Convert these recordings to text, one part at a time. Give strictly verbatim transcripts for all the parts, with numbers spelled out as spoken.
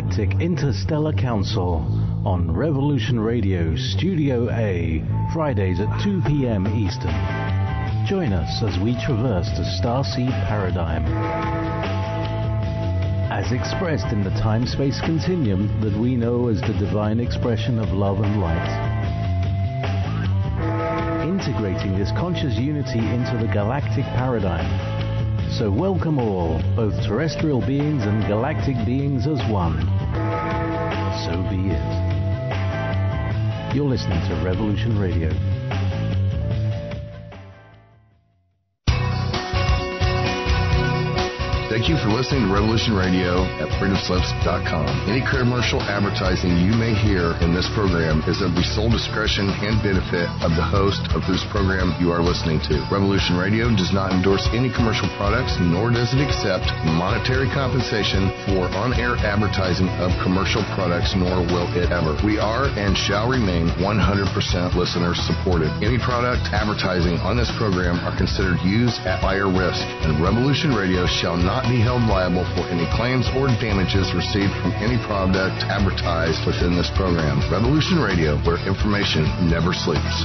Galactic Interstellar Council on Revolution Radio Studio A, Fridays at two p.m. Eastern. Join us as we traverse the starseed paradigm, as expressed in the time-space continuum that we know as the divine expression of love and light. Integrating this conscious unity into the galactic paradigm. So welcome all, both terrestrial beings and galactic beings as one. So be it. You're listening to Revolution Radio. Thank you for listening to Revolution Radio at freedom slips dot com. Any commercial advertising you may hear in this program is of the sole discretion and benefit of the host of whose program you are listening to. Revolution Radio does not endorse any commercial products, nor does it accept monetary compensation for on-air advertising of commercial products, nor will it ever. We are and shall remain one hundred percent listener supported. Any product advertising on this program are considered used at buyer risk, and Revolution Radio shall not be held liable for any claims or damages received from any product advertised within this program. Revolution Radio, where information never sleeps.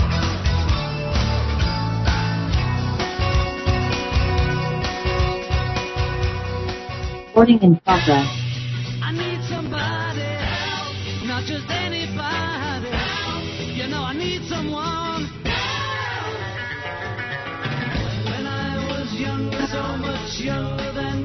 Recording in progress. I need somebody help, not just anybody help. You know I need someone help. When I was younger, so much younger.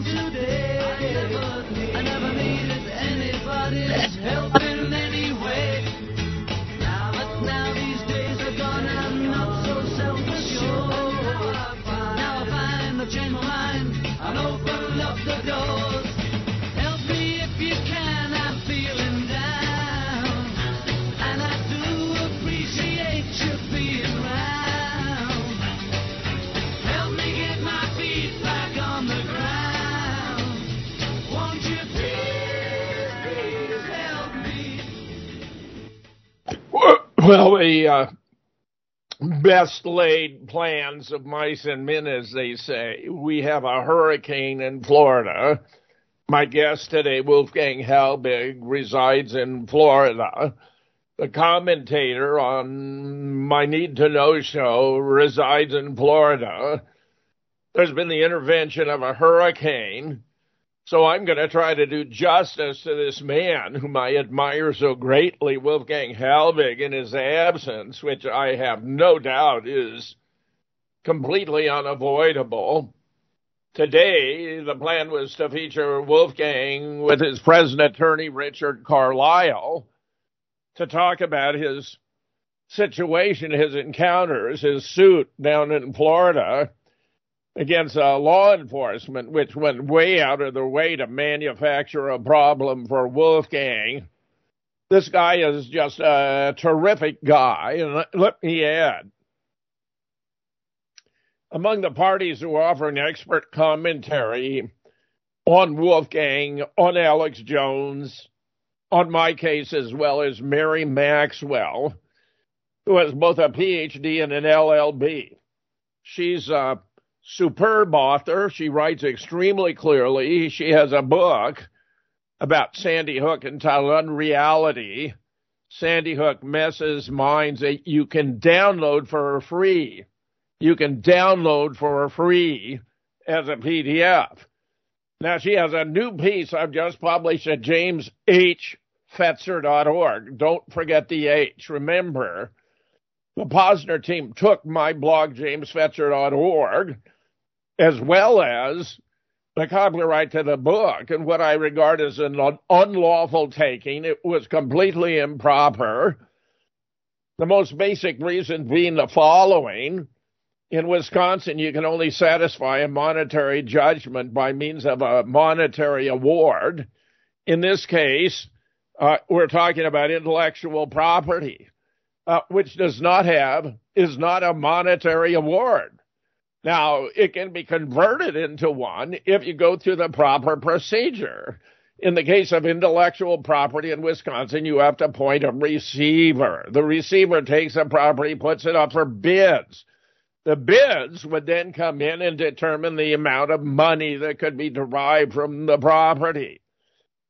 I never needed anybody's help in any way. Now, but now these days are gone, I'm not so self-assured. Now I find I've changed my mind, I'll open up the doors. Help me if you can, I'm feeling down, and I do appreciate you being around. Help me get my feet back on the ground. Well, the uh, best laid plans of mice and men, as they say. We have a hurricane in Florida. My guest today, Wolfgang Halbig, resides in Florida. The commentator on my Need to Know show resides in Florida. There's been the intervention of a hurricane. So I'm going to try to do justice to this man whom I admire so greatly, Wolfgang Halbig, in his absence, which I have no doubt is completely unavoidable. Today, the plan was to feature Wolfgang with his present attorney, Richard Carlisle, to talk about his situation, his encounters, his suit down in Florida against uh, law enforcement, which went way out of their way to manufacture a problem for Wolfgang. This guy is just a terrific guy, and let, let me add, among the parties who offer an expert commentary on Wolfgang, on Alex Jones, on my case as well as Mary Maxwell, who has both a P H D and an L L B. She's a superb author. She writes extremely clearly. She has a book about Sandy Hook entitled Unreality. Sandy Hook Messes Minds that you can download for free. You can download for free as a P D F. Now, she has a new piece I've just published at james h fetzer dot org. Don't forget the H. Remember, the Posner team took my blog, james fetzer dot org, as well as the copyright to the book, and what I regard as an unlawful taking. It was completely improper. The most basic reason being the following. In Wisconsin, you can only satisfy a monetary judgment by means of a monetary award. In this case, uh, we're talking about intellectual property, uh, which does not have, is not a monetary award. Now, it can be converted into one if you go through the proper procedure. In the case of intellectual property in Wisconsin, you have to appoint a receiver. The receiver takes the property, puts it up for bids. The bids would then come in and determine the amount of money that could be derived from the property.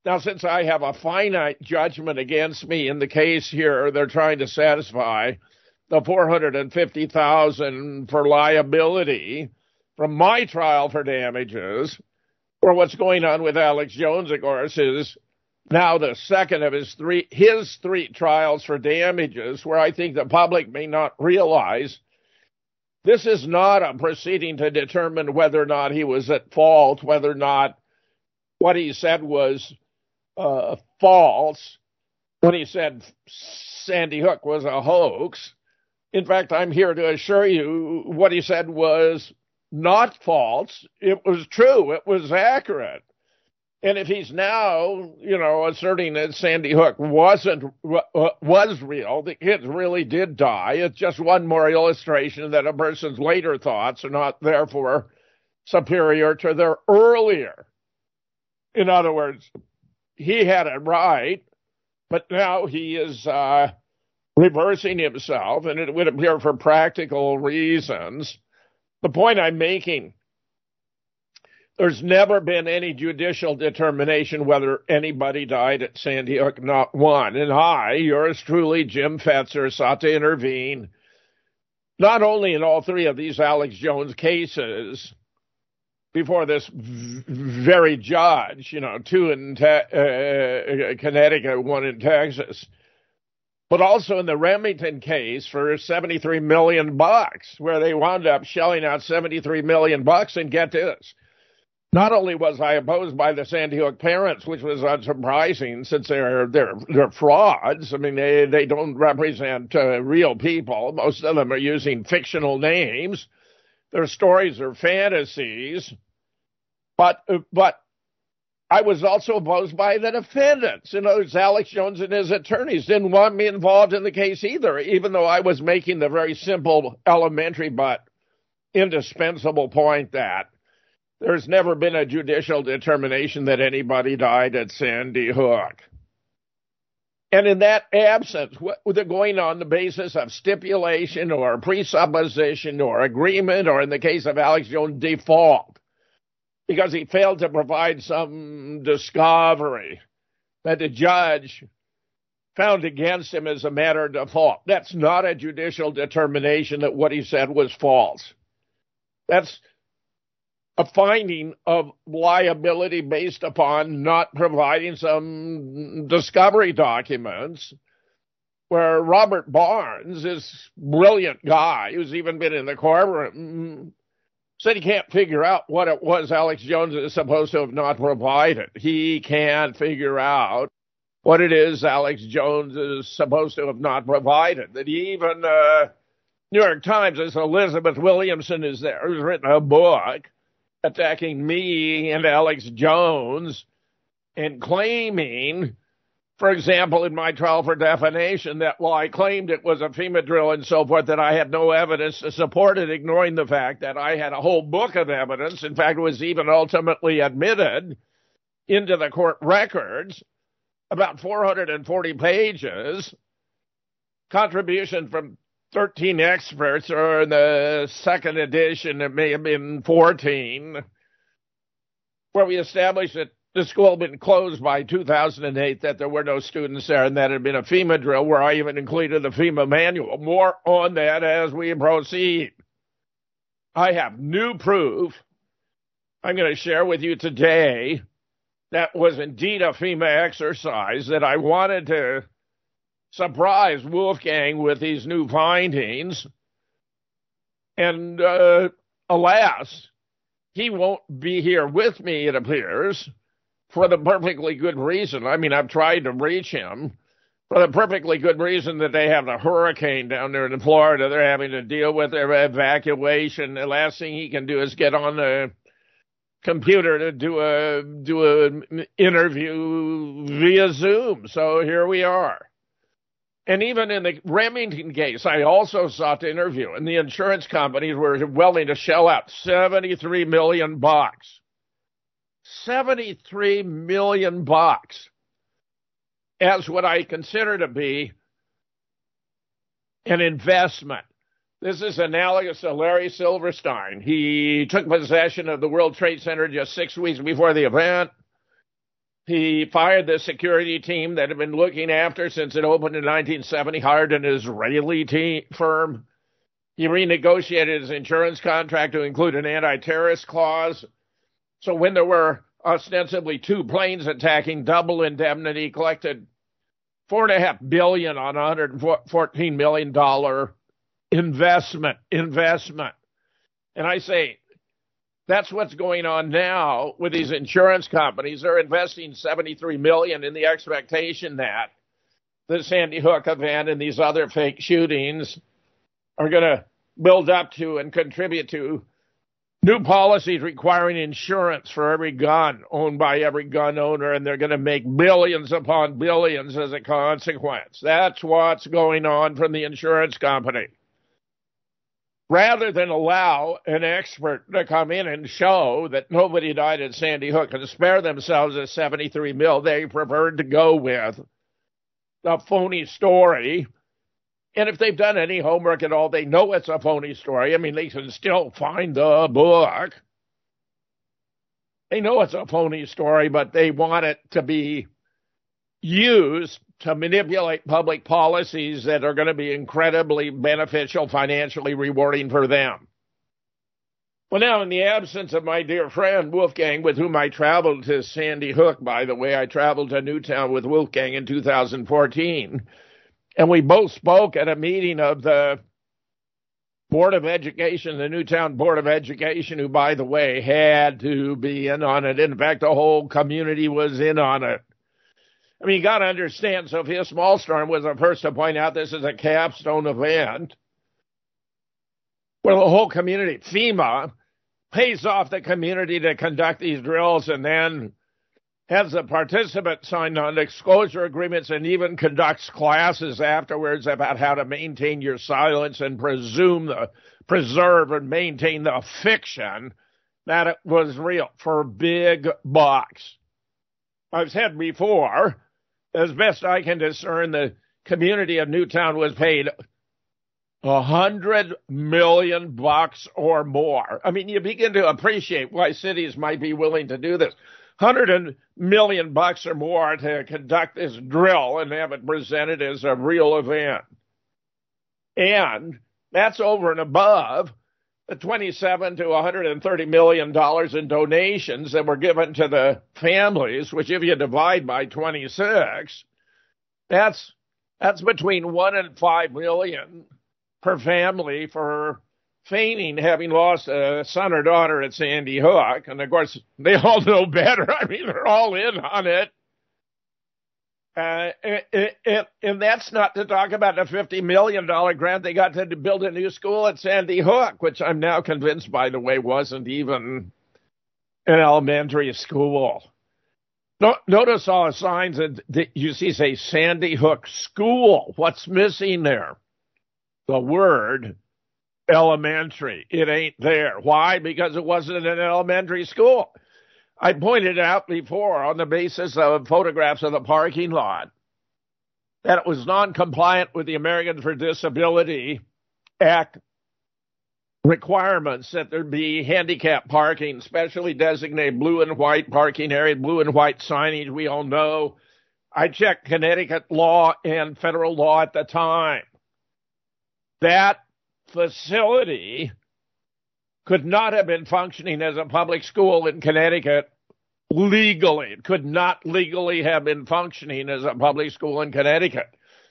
Now, since I have a finite judgment against me in the case here, they're trying to satisfy the four hundred fifty thousand dollars for liability from my trial for damages. Or what's going on with Alex Jones, of course, is now the second of his three his three trials for damages, where I think the public may not realize this is not a proceeding to determine whether or not he was at fault, whether or not what he said was uh, false, when he said Sandy Hook was a hoax. In fact, I'm here to assure you what he said was not false. It was true. It was accurate. And if he's now, you know, asserting that Sandy Hook wasn't was real, the kids really did die, it's just one more illustration that a person's later thoughts are not therefore superior to their earlier. In other words, he had it right, but now he is uh, reversing himself, and it would appear for practical reasons. The point I'm making, there's never been any judicial determination whether anybody died at Sandy Hook, not one. And I, yours truly, Jim Fetzer, sought to intervene, not only in all three of these Alex Jones cases, before this v- very judge, you know, two in te- uh, Connecticut, one in Texas, but also in the Remington case for seventy-three million bucks, where they wound up shelling out seventy-three million bucks. And get this, not only was I opposed by the Sandy Hook parents, which was unsurprising since they're they're they're frauds. I mean, they they don't represent uh, real people. Most of them are using fictional names. Their stories are fantasies. But but I was also opposed by the defendants. You know, Alex Jones and his attorneys didn't want me involved in the case either, even though I was making the very simple, elementary, but indispensable point that there's never been a judicial determination that anybody died at Sandy Hook. And in that absence, what they're going on the basis of stipulation or presupposition or agreement, or in the case of Alex Jones, default, because he failed to provide some discovery that the judge found against him as a matter of default. That's not a judicial determination that what he said was false. That's a finding of liability based upon not providing some discovery documents, where Robert Barnes, this brilliant guy who's even been in the courtroom, said he can't figure out what it was Alex Jones is supposed to have not provided. He can't figure out what it is Alex Jones is supposed to have not provided. That he even, uh, New York Times, as Elizabeth Williamson is there, who's written a book attacking me and Alex Jones and claiming, for example, in my trial for defamation, that while I claimed it was a FEMA drill and so forth, that I had no evidence to support it, ignoring the fact that I had a whole book of evidence. In fact, it was even ultimately admitted into the court records, about four hundred forty pages, contribution from thirteen experts, or in the second edition, it may have been fourteen, where we established that the school had been closed by two thousand eight, that there were no students there, and that had been a FEMA drill, where I even included the FEMA manual. More on that as we proceed. I have new proof I'm going to share with you today that was indeed a FEMA exercise, that I wanted to surprise Wolfgang with these new findings. And uh, alas, he won't be here with me, it appears, for the perfectly good reason. I mean, I've tried to reach him for the perfectly good reason that they have the hurricane down there in Florida. They're having to deal with their evacuation. The last thing he can do is get on the computer to do a do an interview via Zoom. So here we are. And even in the Remington case, I also sought to interview, and the insurance companies were willing to shell out seventy-three million bucks. seventy-three million bucks as what I consider to be an investment. This is analogous to Larry Silverstein. He took possession of the World Trade Center just six weeks before the event. He fired the security team that had been looking after since it opened in nineteen seventy, hired an Israeli team, firm. He renegotiated his insurance contract to include an anti-terrorist clause. So when there were ostensibly two planes attacking, double indemnity, collected four and a half billion on a one hundred fourteen million dollars investment, investment. And I say, that's what's going on now with these insurance companies. They're investing seventy-three million dollars in the expectation that the Sandy Hook event and these other fake shootings are going to build up to and contribute to new policies requiring insurance for every gun owned by every gun owner, and they're going to make billions upon billions as a consequence. That's what's going on from the insurance company. Rather than allow an expert to come in and show that nobody died at Sandy Hook and spare themselves a seventy-three mil, they preferred to go with the phony story. And if they've done any homework at all, they know it's a phony story. I mean, they can still find the book. They know it's a phony story, but they want it to be used to manipulate public policies that are going to be incredibly beneficial, financially rewarding for them. Well, now, in the absence of my dear friend Wolfgang, with whom I traveled to Sandy Hook, by the way, I traveled to Newtown with Wolfgang in two thousand fourteen, and we both spoke at a meeting of the Board of Education, the Newtown Board of Education, who, by the way, had to be in on it. In fact, the whole community was in on it. I mean, you got to understand, Sophia Smallstorm was the first to point out this is a capstone event where the whole community, FEMA, pays off the community to conduct these drills and then has the participants sign non-disclosure agreements and even conducts classes afterwards about how to maintain your silence and presume the, preserve and maintain the fiction that it was real for big bucks. I've said before, as best I can discern, the community of Newtown was paid a hundred million bucks or more. I mean, you begin to appreciate why cities might be willing to do this. Hundred million bucks or more to conduct this drill and have it presented as a real event. And that's over and above the twenty-seven to one hundred thirty million dollars in donations that were given to the families, which if you divide by twenty-six, that's that's between one and five million per family for feigning having lost a son or daughter at Sandy Hook. And of course, they all know better. I mean, they're all in on it. Uh, and, and, and that's not to talk about the fifty million dollars grant they got to build a new school at Sandy Hook, which I'm now convinced, by the way, wasn't even an elementary school. No, notice all the signs that you see say Sandy Hook School. What's missing there? The word elementary. It ain't there. Why? Because it wasn't an elementary school. I pointed out before, on the basis of photographs of the parking lot, that it was non-compliant with the Americans with Disability Act requirements that there be handicap parking, specially designated blue and white parking area, blue and white signage. We all know. I checked Connecticut law and federal law at the time. That facility could not have been functioning as a public school in Connecticut legally. It could not legally have been functioning as a public school in Connecticut.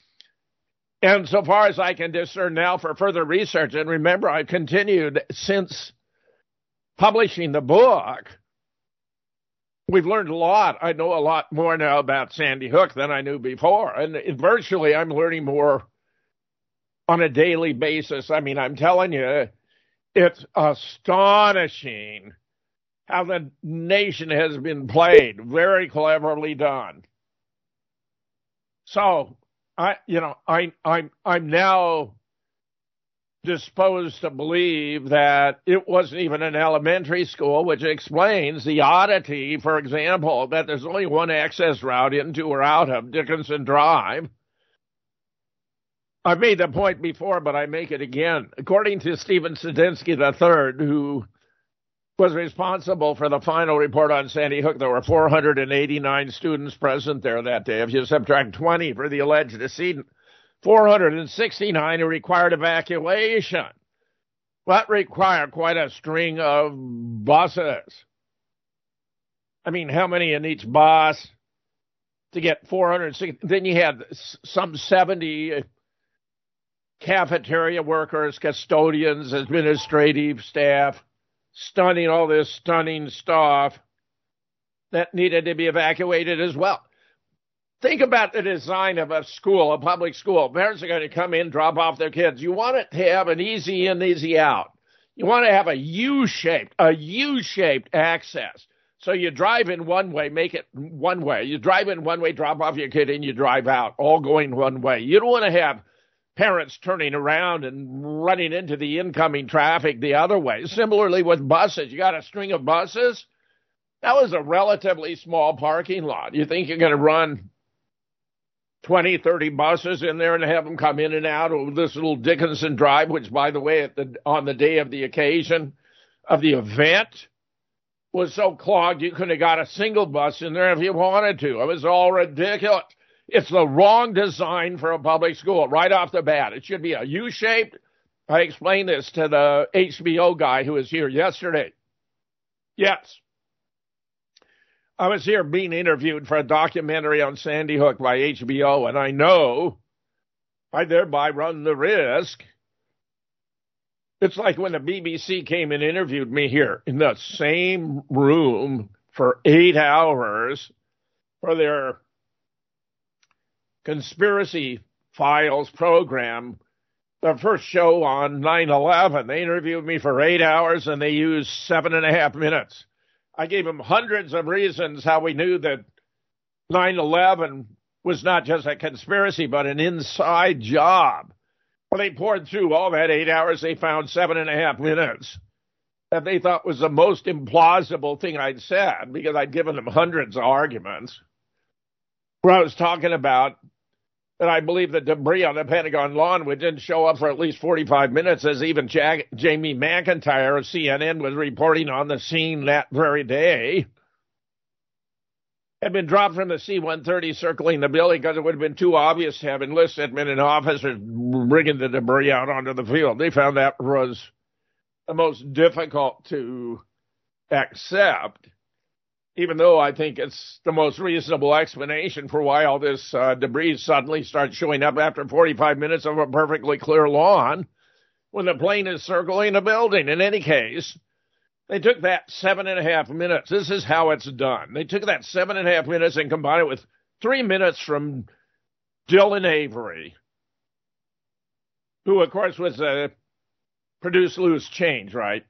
And so far as I can discern now for further research, and remember, I've continued since publishing the book, we've learned a lot. I know a lot more now about Sandy Hook than I knew before. And virtually, I'm learning more on a daily basis. I mean, I'm telling you, it's astonishing how the nation has been played. Very cleverly done. So, I, you know, I, I'm, I'm now disposed to believe that it wasn't even an elementary school, which explains the oddity, for example, that there's only one access route into or out of Dickinson Drive. I've made the point before, but I make it again. According to Stephen Sadinsky the third, who was responsible for the final report on Sandy Hook. There were four hundred eighty-nine students present there that day. If you subtract twenty for the alleged decedent, four hundred sixty-nine who required evacuation. That required quite a string of buses. I mean, how many in each bus to get four hundred sixty? Then you had some seventy cafeteria workers, custodians, administrative staff, stunning, all this stunning stuff that needed to be evacuated as well. Think about the design of a school, a public school. Parents are going to come in, drop off their kids. You want it to have an easy in, easy out. You want to have a U-shaped, a U-shaped access. So you drive in one way, make it one way. You drive in one way, drop off your kid, and you drive out, all going one way. You don't want to have parents turning around and running into the incoming traffic the other way. Similarly with buses, you got a string of buses. That was a relatively small parking lot. You think you're going to run twenty, thirty buses in there and have them come in and out of this little Dickinson Drive, which, by the way, at the, on the day of the occasion of the event, was so clogged you couldn't have got a single bus in there if you wanted to. It was all ridiculous. It's the wrong design for a public school right off the bat. It should be a U-shaped. I explained this to the H B O guy who was here yesterday. Yes. I was here being interviewed for a documentary on Sandy Hook by H B O, and I know I thereby run the risk. It's like when the B B C came and interviewed me here in the same room for eight hours for their Conspiracy Files program, the first show on nine eleven. They interviewed me for eight hours, and they used seven and a half minutes. I gave them hundreds of reasons how we knew that nine eleven was not just a conspiracy, but an inside job. When they poured through all that eight hours, they found seven and a half minutes that they thought was the most implausible thing I'd said, because I'd given them hundreds of arguments where I was talking about that I believe the debris on the Pentagon lawn, which didn't show up for at least forty-five minutes, as even Jack, Jamie McIntyre of C N N was reporting on the scene that very day, had been dropped from the C one thirty circling the building because it would have been too obvious to have enlisted men and officers bringing the debris out onto the field. They found that was the most difficult to accept, even though I think it's the most reasonable explanation for why all this uh, debris suddenly starts showing up after forty-five minutes of a perfectly clear lawn when the plane is circling a building. In any case, they took that seven and a half minutes. This is how it's done. They took that seven and a half minutes and combined it with three minutes from Dylan Avery, who, of course, was a produce loose change, right?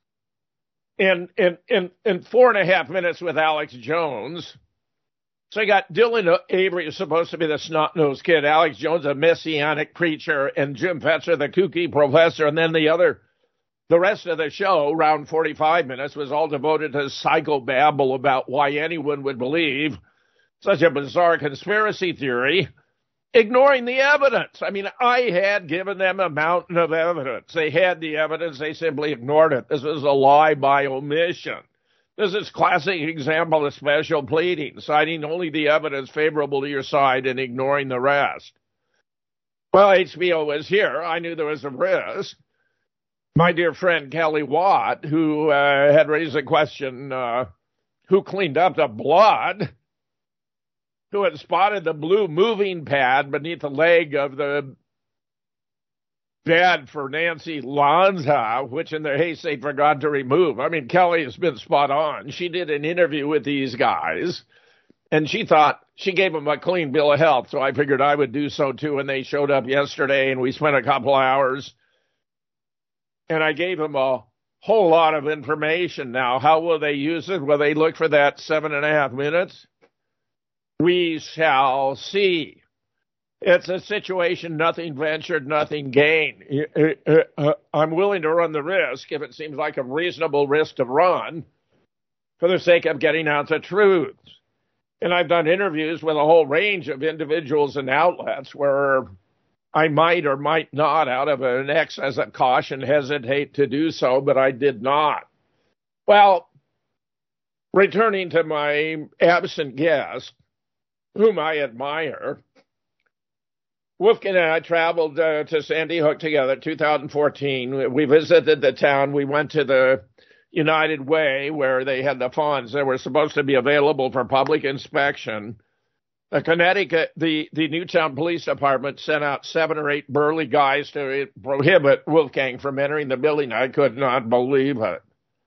In, in, in, in four and a half minutes with Alex Jones. So you got Dylan Avery, who's supposed to be the snot-nosed kid, Alex Jones, a messianic preacher, and Jim Fetzer, the kooky professor, and then the other, the rest of the show, around forty-five minutes, was all devoted to psychobabble about why anyone would believe such a bizarre conspiracy theory, ignoring the evidence. I mean, I had given them a mountain of evidence. They had the evidence. They simply ignored it. This is a lie by omission. This is classic example of special pleading, citing only the evidence favorable to your side and ignoring the rest. Well, H B O was here. I knew there was a risk. My dear friend Kelly Watt, who uh, had raised a question, uh, who cleaned up the blood, who had spotted the blue moving pad beneath the leg of the bed for Nancy Lanza, which in their haste they forgot to remove. I mean, Kelly has been spot on. She did an interview with these guys, and she thought she gave them a clean bill of health, so I figured I would do so too, and they showed up yesterday, and we spent a couple hours, and I gave them a whole lot of information. Now, how will they use it? Will they look for that seven and a half minutes? We shall see. It's a situation, nothing ventured, nothing gained. I'm willing to run the risk if it seems like a reasonable risk to run for the sake of getting out the truth. And I've done interviews with a whole range of individuals and outlets where I might or might not, out of an excess of caution, hesitate to do so, but I did not. Well, returning to my absent guest, whom I admire, Wolfgang and I traveled uh, to Sandy Hook together in two thousand fourteen. We visited the town. We went to the United Way where they had the funds that were supposed to be available for public inspection. The Connecticut, the, the Newtown Police Department sent out seven or eight burly guys to prohibit Wolfgang from entering the building. I could not believe it.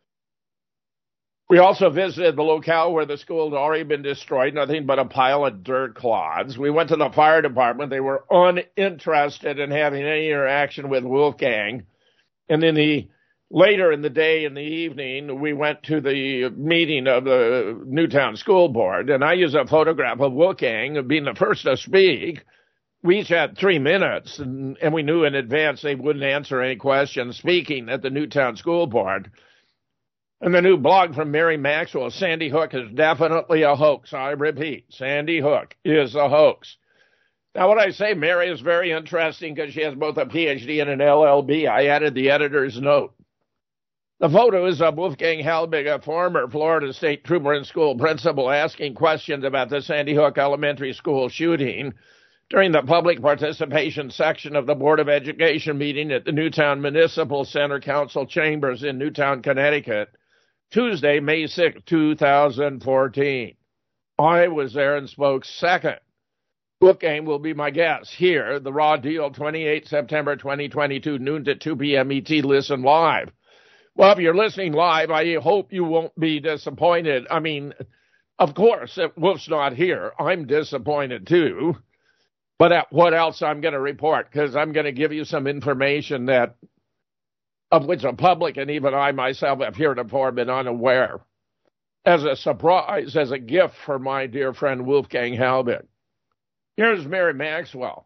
We also visited the locale where the school had already been destroyed, nothing but a pile of dirt clods. We went to the fire department. They were uninterested in having any interaction with Wolfgang. And then the later in the day, in the evening, we went to the meeting of the Newtown School Board, and I used a photograph of Wolfgang being the first to speak. We each had three minutes, and, and we knew in advance they wouldn't answer any questions speaking at the Newtown School Board. And the new blog from Mary Maxwell, Sandy Hook is definitely a hoax. I repeat, Sandy Hook is a hoax. Now, what I say, Mary, is very interesting because she has both a P H D and an L L B. I added the editor's note. The photo is of Wolfgang Halbig, a former Florida State trooper and school principal, asking questions about the Sandy Hook Elementary School shooting during the public participation section of the Board of Education meeting at the Newtown Municipal Center Council Chambers in Newtown, Connecticut, Tuesday, May sixth, two thousand fourteen. I was there and spoke second. Wolfgang will be my guest here, The Raw Deal, twenty-eighth September twenty twenty-two, noon to two p.m. E T. Listen live. Well, if you're listening live, I hope you won't be disappointed. I mean, of course, if Wolf's not here, I'm disappointed too. But at what else I'm going to report, because I'm going to give you some information that of which the public and even I myself have heretofore been unaware, as a surprise, as a gift for my dear friend Wolfgang Halbig. Here's Mary Maxwell.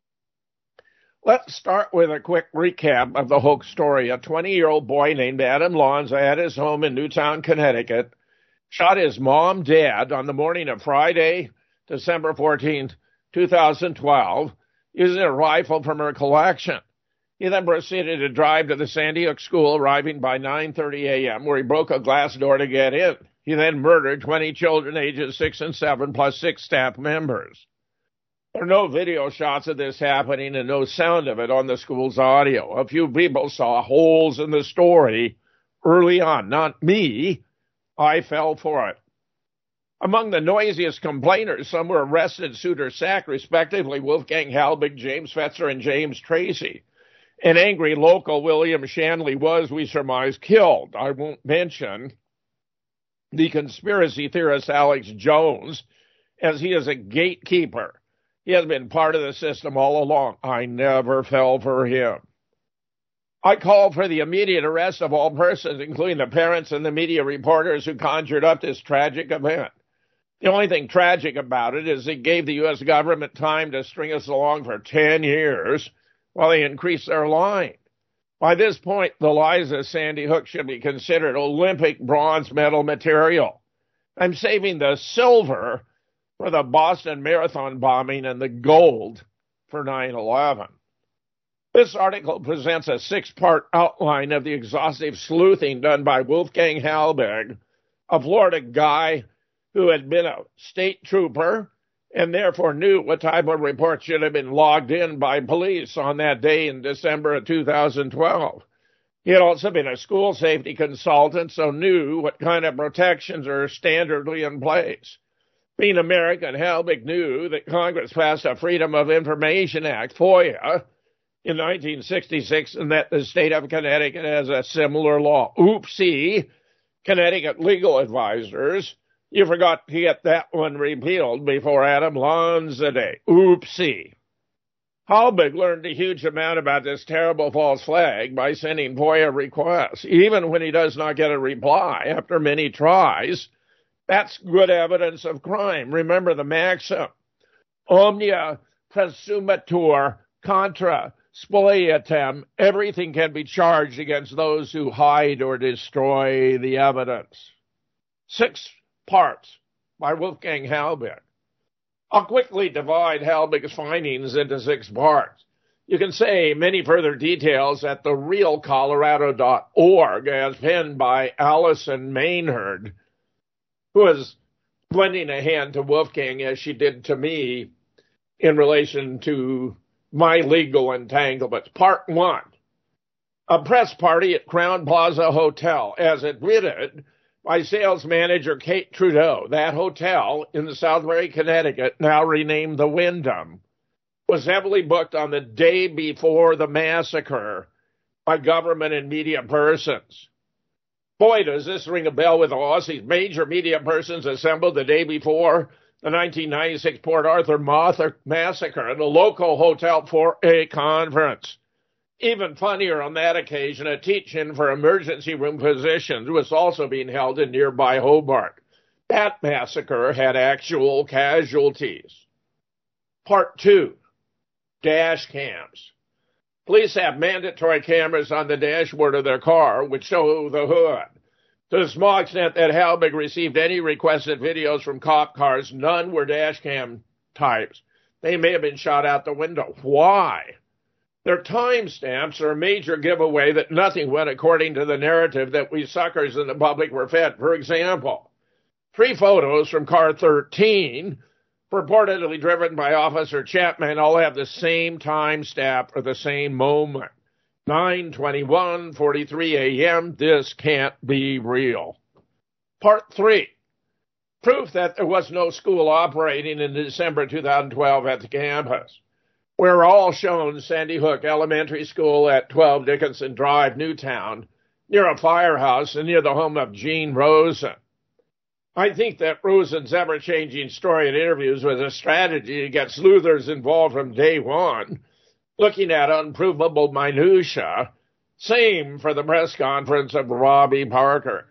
Let's start with a quick recap of the hoax story. A twenty-year-old boy named Adam Lanza at his home in Newtown, Connecticut, shot his mom dead on the morning of Friday, December fourteenth, two thousand twelve, using a rifle from her collection. He then proceeded to drive to the Sandy Hook School, arriving by nine thirty a.m., where he broke a glass door to get in. He then murdered twenty children ages six and seven, plus six staff members. There are no video shots of this happening and no sound of it on the school's audio. A few people saw holes in the story early on. Not me. I fell for it. Among the noisiest complainers, some were arrested, sued, or sacked, respectively, Wolfgang Halbig, James Fetzer, and James Tracy. An angry local, William Shanley, was, we surmise, killed. I won't mention the conspiracy theorist Alex Jones, as he is a gatekeeper. He has been part of the system all along. I never fell for him. I called for the immediate arrest of all persons, including the parents and the media reporters who conjured up this tragic event. The only thing tragic about it is it gave the U S government time to string us along for ten years while they increased their line. By this point, the lies of Sandy Hook should be considered Olympic bronze medal material. I'm saving the silver for the Boston Marathon bombing and the gold for nine eleven. This article presents a six-part outline of the exhaustive sleuthing done by Wolfgang Halbig, a Florida guy who had been a state trooper and therefore knew what type of reports should have been logged in by police on that day in December of two thousand twelve. He had also been a school safety consultant, so knew what kind of protections are standardly in place. Being American, Halbig knew that Congress passed a Freedom of Information Act, FOIA, in nineteen sixty-six, and that the state of Connecticut has a similar law. Oopsie, Connecticut legal advisors, you forgot to get that one repealed before Adam Lanza Day. Oopsie. Halbig learned a huge amount about this terrible false flag by sending FOIA requests, even when he does not get a reply after many tries. That's good evidence of crime. Remember the maxim, omnia presumatur contra spoliatem. Everything can be charged against those who hide or destroy the evidence. Six parts by Wolfgang Halbig. I'll quickly divide Halbig's findings into six parts. You can say many further details at the real colorado dot org, as penned by Allison Maynard, who is lending a hand to Wolfgang as she did to me in relation to my legal entanglements. Part one, a press party at Crown Plaza Hotel, as admitted by sales manager Kate Trudeau. That hotel in the Southbury, Connecticut, now renamed the Wyndham, was heavily booked on the day before the massacre by government and media persons. Boy, does this ring a bell with all us. These major media persons assembled the day before the nineteen ninety-six Port Arthur massacre at a local hotel for a conference. Even funnier on that occasion, a teach-in for emergency room physicians was also being held in nearby Hobart. That massacre had actual casualties. Part two, dash cams. Police have mandatory cameras on the dashboard of their car, which show the hood. To the small extent that Halbig received any requested videos from cop cars, none were dash cam types. They may have been shot out the window. Why? Their timestamps are a major giveaway that nothing went according to the narrative that we suckers in the public were fed. For example, three photos from car thirteen, purportedly driven by Officer Chapman, all have the same timestamp or the same moment. nine twenty-one forty-three a.m. This can't be real. Part three, proof that there was no school operating in December two thousand twelve at the campus. We're all shown Sandy Hook Elementary School at twelve Dickinson Drive, Newtown, near a firehouse and near the home of Gene Rosen. I think that Rosen's ever-changing story and interviews was a strategy to get sleuthers involved from day one, looking at unprovable minutia. Same for the press conference of Robbie Parker.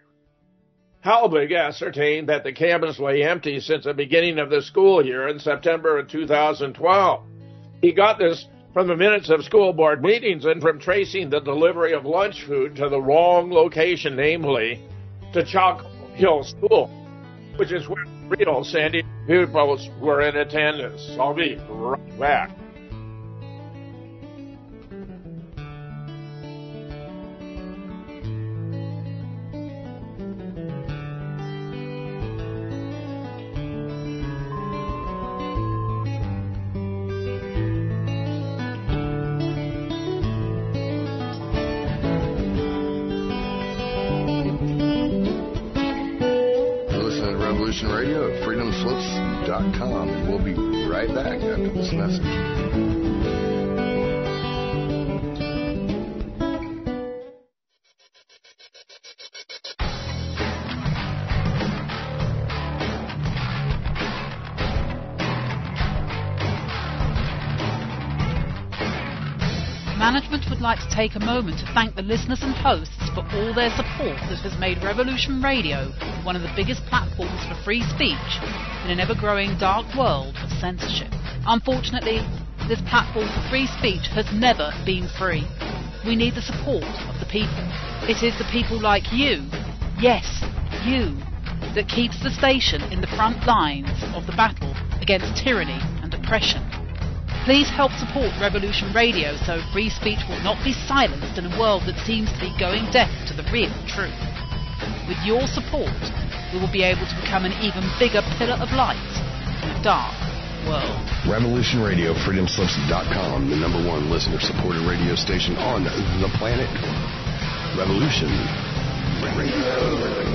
Halbig ascertained that the campus lay empty since the beginning of the school year in September of two thousand twelve. He got this from the minutes of school board meetings and from tracing the delivery of lunch food to the wrong location, namely to Chalk Hill School, which is where the real Sandy pupils were in attendance. I'll be right back. Radio at freedom slips dot com, and we'll be right back after this message. Management would like to take a moment to thank the listeners and hosts for all their support that has made Revolution Radio one of the biggest platforms for free speech in an ever-growing dark world of censorship. Unfortunately, this platform for free speech has never been free. We need the support of the people. It is the people like you, yes, you, that keeps the station in the front lines of the battle against tyranny and oppression. Please help support Revolution Radio so free speech will not be silenced in a world that seems to be going deaf to the real truth. With your support, we will be able to become an even bigger pillar of light in a dark world. Revolution Radio, freedom slips dot com, the number one listener-supported radio station on the planet. Revolution Radio.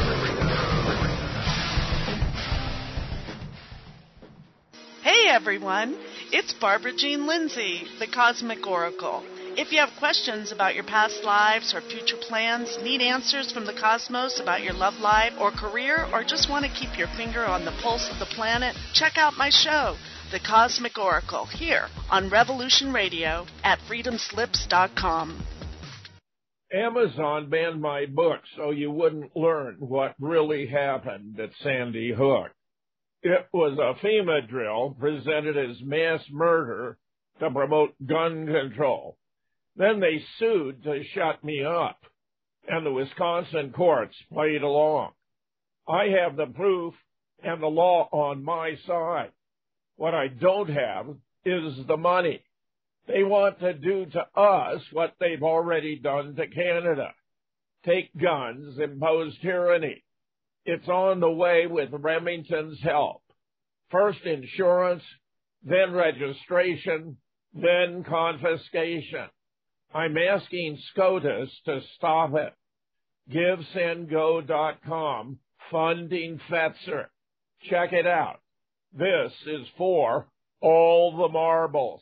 Hey everyone, it's Barbara Jean Lindsay, the Cosmic Oracle. If you have questions about your past lives or future plans, need answers from the cosmos about your love life or career, or just want to keep your finger on the pulse of the planet, check out my show, The Cosmic Oracle, here on Revolution Radio at freedom slips dot com. Amazon banned my book so you wouldn't learn what really happened at Sandy Hook. It was a FEMA drill presented as mass murder to promote gun control. Then they sued to shut me up, and the Wisconsin courts played along. I have the proof and the law on my side. What I don't have is the money. They want to do to us what they've already done to Canada. Take guns, impose tyranny. It's on the way with Remington's help. First insurance, then registration, then confiscation. I'm asking SCOTUS to stop it. Give Send Go dot com, funding Fetzer. Check it out. This is for all the marbles.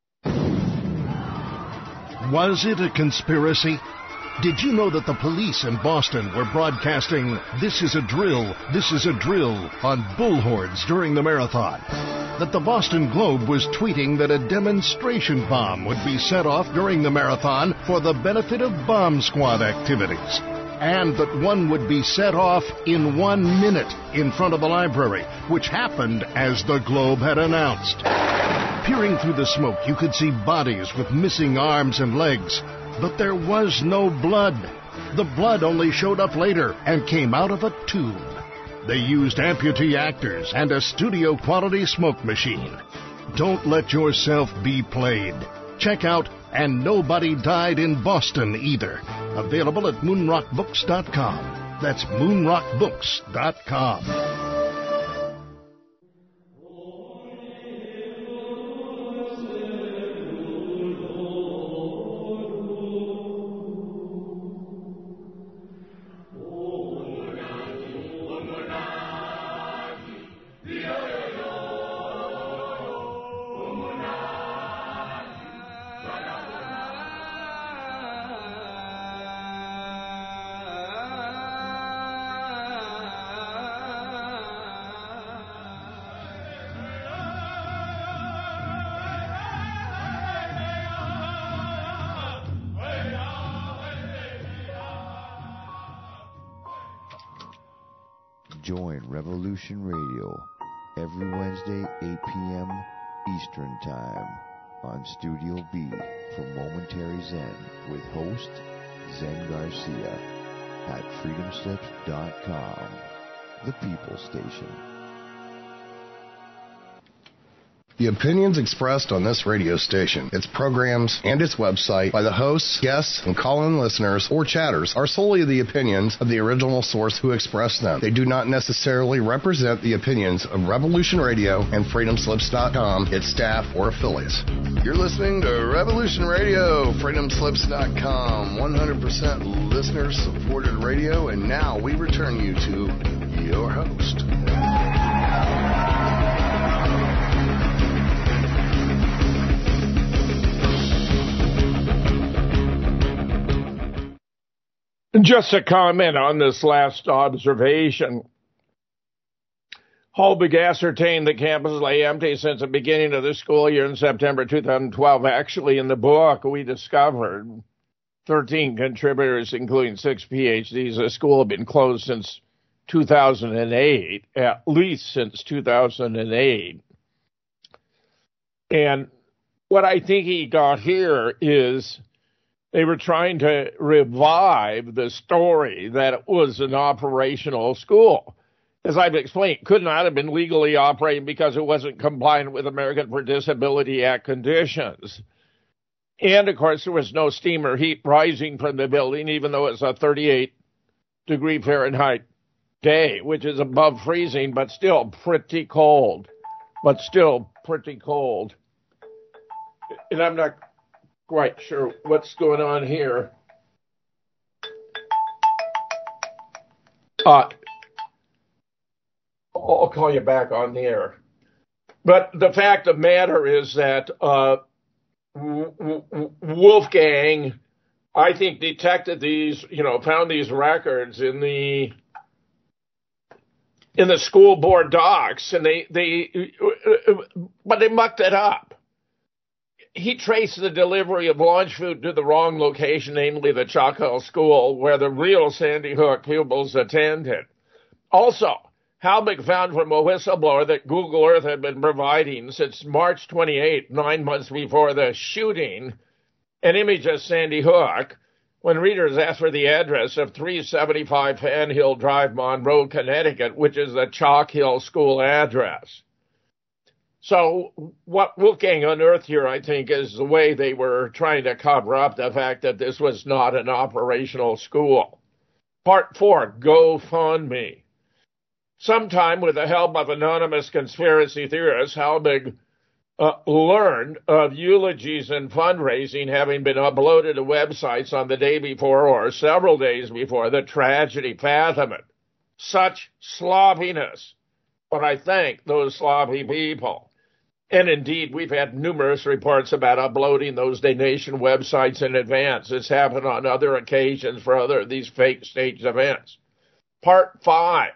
Was it a conspiracy? Did you know that the police in Boston were broadcasting, "This is a drill, this is a drill," on bullhorns during the marathon? That the Boston Globe was tweeting that a demonstration bomb would be set off during the marathon for the benefit of bomb squad activities? And that one would be set off in one minute in front of the library, which happened as the Globe had announced. Peering through the smoke, you could see bodies with missing arms and legs, but there was no blood. The blood only showed up later and came out of a tube. They used amputee actors and a studio-quality smoke machine. Don't let yourself be played. Check out And Nobody Died in Boston Either. Available at moonrock books dot com. That's moonrock books dot com. Join Revolution Radio every Wednesday, eight p.m. Eastern Time on Studio B for Momentary Zen with host Zen Garcia at freedom slips dot com, the People Station. The opinions expressed on this radio station, its programs, and its website by the hosts, guests, and call-in listeners or chatters are solely the opinions of the original source who expressed them. They do not necessarily represent the opinions of Revolution Radio and freedom slips dot com, its staff, or affiliates. You're listening to Revolution Radio, freedom slips dot com, one hundred percent listener-supported radio, and now we return you to your host. Just a comment on this last observation. Holbig ascertained the campus lay empty since the beginning of the school year in September two thousand twelve. Actually, in the book, we discovered thirteen contributors, including six P H Ds. The school had been closed since two thousand eight, at least since two thousand eight. And what I think he got here is they were trying to revive the story that it was an operational school. As I've explained, it could not have been legally operating because it wasn't compliant with American for Disability Act conditions. And, of course, there was no steam or heat rising from the building, even though it's a thirty-eight degree Fahrenheit day, which is above freezing, but still pretty cold. But still pretty cold. And I'm not quite sure what's going on here. Uh, I'll call you back on the air. But the fact of the matter is that uh, Wolfgang, I think, detected these, you know, found these records in the in the school board docs, and they they, but they mucked it up. He traced the delivery of lunch food to the wrong location, namely the Chalk Hill School, where the real Sandy Hook pupils attended. Also, Halbig found from a whistleblower that Google Earth had been providing since March twenty-eighth, nine months before the shooting, an image of Sandy Hook when readers asked for the address of three seventy-five Fan Hill Drive, Monroe, Connecticut, which is the Chalk Hill School address. So what Wolfgang unearthed here, I think, is the way they were trying to cover up the fact that this was not an operational school. Part four, GoFundMe. Sometime with the help of anonymous conspiracy theorists, Halbig uh, learned of eulogies and fundraising having been uploaded to websites on the day before or several days before the tragedy. Fathom it. Such sloppiness. But I thank those sloppy people. And indeed, we've had numerous reports about uploading those donation websites in advance. It's happened on other occasions for other of these fake staged events. Part five.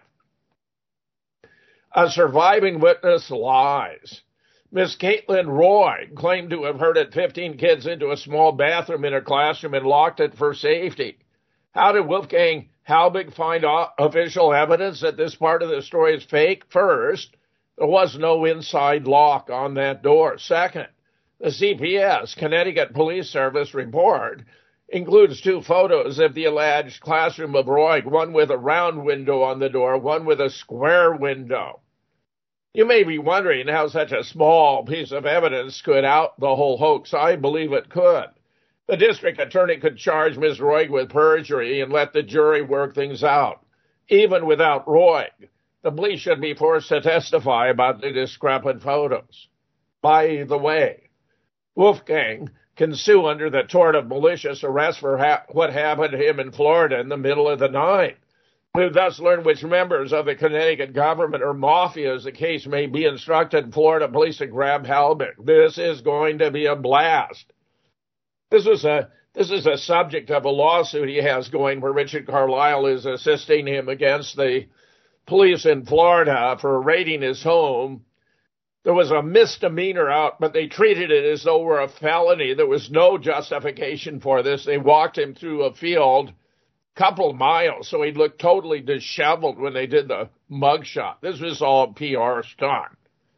A surviving witness lies. Miss Caitlin Roy claimed to have herded fifteen kids into a small bathroom in her classroom and locked it for safety. How did Wolfgang Halbig find official evidence that this part of the story is fake? First, there was no inside lock on that door. Second, the C P S, Connecticut Police Service report, includes two photos of the alleged classroom of Roy, one with a round window on the door, one with a square window. You may be wondering how such a small piece of evidence could out the whole hoax. I believe it could. The district attorney could charge Miz Roig with perjury and let the jury work things out. Even without Roig, the police should be forced to testify about the discrepant photos. By the way, Wolfgang can sue under the tort of malicious arrest for ha- what happened to him in Florida in the middle of the night. We've thus learned which members of the Connecticut government or mafia, as the case may be, instructed Florida police to grab Halbig. This is going to be a blast. This is a this is a subject of a lawsuit he has going where Richard Carlisle is assisting him against the police in Florida for raiding his home. There was a misdemeanor out, but they treated it as though it were a felony. There was no justification for this. They walked him through a field a couple miles, so he looked totally disheveled when they did the mugshot. This was all P R stunt.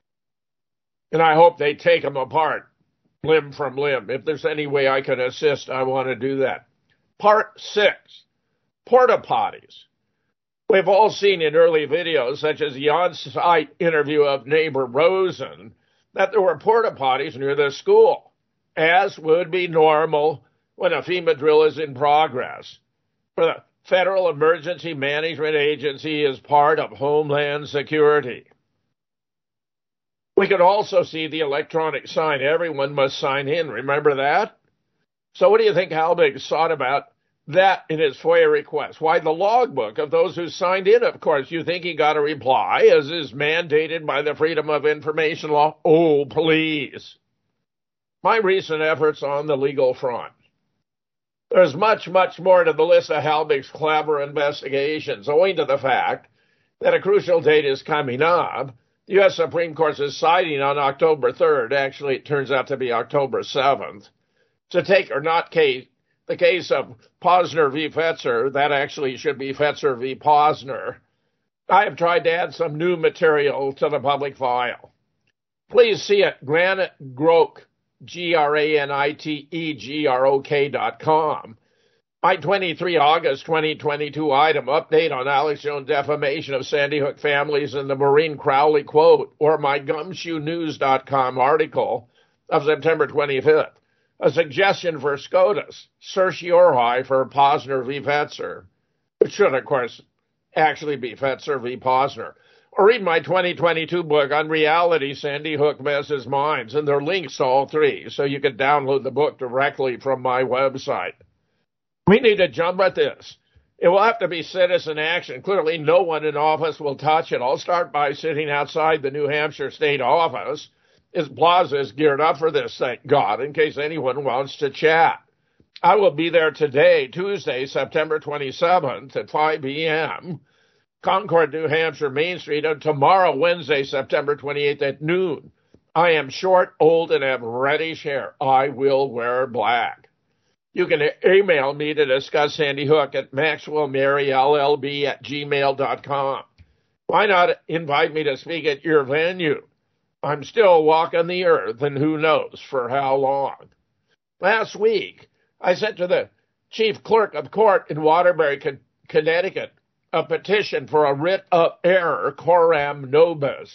And I hope they take him apart, limb from limb. If there's any way I can assist, I want to do that. Part six, porta potties. We've all seen in early videos, such as the on-site interview of neighbor Rosen, that there were porta potties near the school, as would be normal when a FEMA drill is in progress. For the Federal Emergency Management Agency is part of Homeland Security. We could also see the electronic sign, everyone must sign in. Remember that? So what do you think Halbig sought about that in his FOIA request? Why, the logbook of those who signed in, of course. You think he got a reply, as is mandated by the Freedom of Information law? Oh, please. My recent efforts on the legal front. There's much, much more to the list of Halbig's clever investigations, owing to the fact that a crucial date is coming up. The U S Supreme Court is deciding on October third, actually it turns out to be October seventh, to take or not case the case of Posner v. Fetzer. That actually should be Fetzer v. Posner. I have tried to add some new material to the public file. Please see it, Granite Grok, G R A N I T E G R O K dot com. My twenty-three August twenty twenty-two item, update on Alex Jones defamation of Sandy Hook families and the Maureen Crowley quote, or my gumshoe news dot com article of September twenty-fifth. A suggestion for SCOTUS, certiorari for Posner v. Fetzer. It should, of course, actually be Fetzer v. Posner. Or read my twenty twenty-two book, Unreality, Sandy Hook Messes Minds, and there are links to all three, so you can download the book directly from my website. We need to jump at this. It will have to be citizen action. Clearly, no one in office will touch it. I'll start by sitting outside the New Hampshire state office. His plaza is geared up for this, thank God, in case anyone wants to chat. I will be there today, Tuesday, September twenty-seventh at five p.m., Concord, New Hampshire, Main Street, and tomorrow, Wednesday, September twenty-eighth at noon. I am short, old, and have reddish hair. I will wear black. You can email me to discuss Sandy Hook at maxwell mary l l b at gmail dot com. Why not invite me to speak at your venue? I'm still walking the earth, and who knows for how long. Last week, I sent to the chief clerk of court in Waterbury, Connecticut, a petition for a writ of error, coram nobis,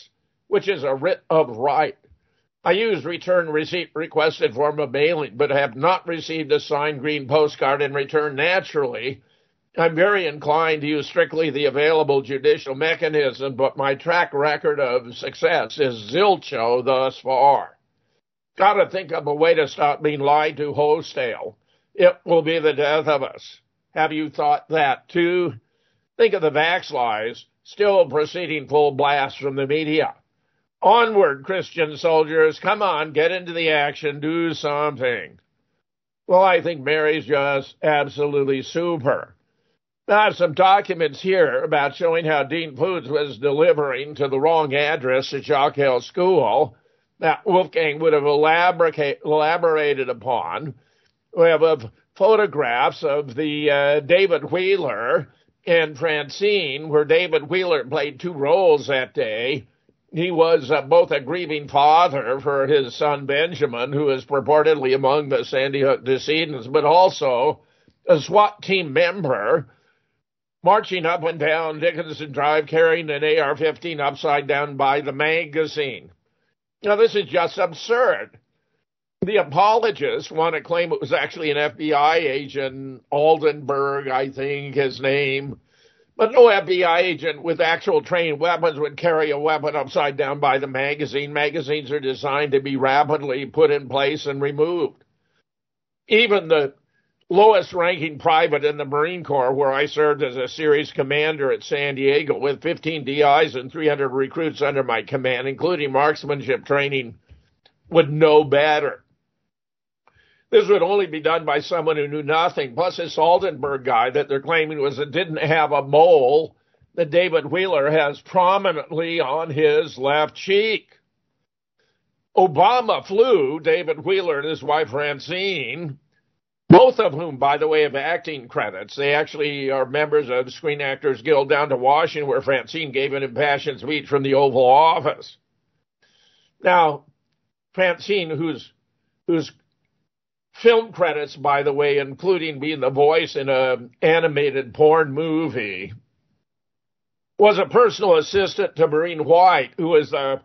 which is a writ of right. I use return receipt requested form of mailing, but have not received a signed green postcard in return. Naturally, I'm very inclined to use strictly the available judicial mechanism, but my track record of success is zilcho thus far. Got to think of a way to stop being lied to wholesale. It will be the death of us. Have you thought that too? Think of the vax lies still proceeding full blast from the media. Onward, Christian soldiers. Come on, get into the action. Do something. Well, I think Mary's just absolutely super. Now, I have some documents here about showing how Dean Foods was delivering to the wrong address at Chalk Hill School that Wolfgang would have elaborated upon. We have uh, photographs of the uh, David Wheeler and Francine, where David Wheeler played two roles that day. He was uh, both a grieving father for his son Benjamin, who is purportedly among the Sandy Hook decedents, but also a SWAT team member marching up and down Dickinson Drive carrying an A R fifteen upside down by the magazine. Now, this is just absurd. The apologists want to claim it was actually an F B I agent, Aldenberg, I think his name. But no F B I agent with actual trained weapons would carry a weapon upside down by the magazine. Magazines are designed to be rapidly put in place and removed. Even the lowest ranking private in the Marine Corps, where I served as a series commander at San Diego with fifteen D Is and three hundred recruits under my command, including marksmanship training, would know better. This would only be done by someone who knew nothing. Plus, this Aldenberg guy that they're claiming was it didn't have a mole that David Wheeler has prominently on his left cheek. Obama flew David Wheeler and his wife Francine, both of whom, by the way, have acting credits. They actually are members of Screen Actors Guild down to Washington, where Francine gave an impassioned speech from the Oval Office. Now, Francine, whose whose film credits, by the way, including being the voice in an animated porn movie, was a personal assistant to Maureen White, who was the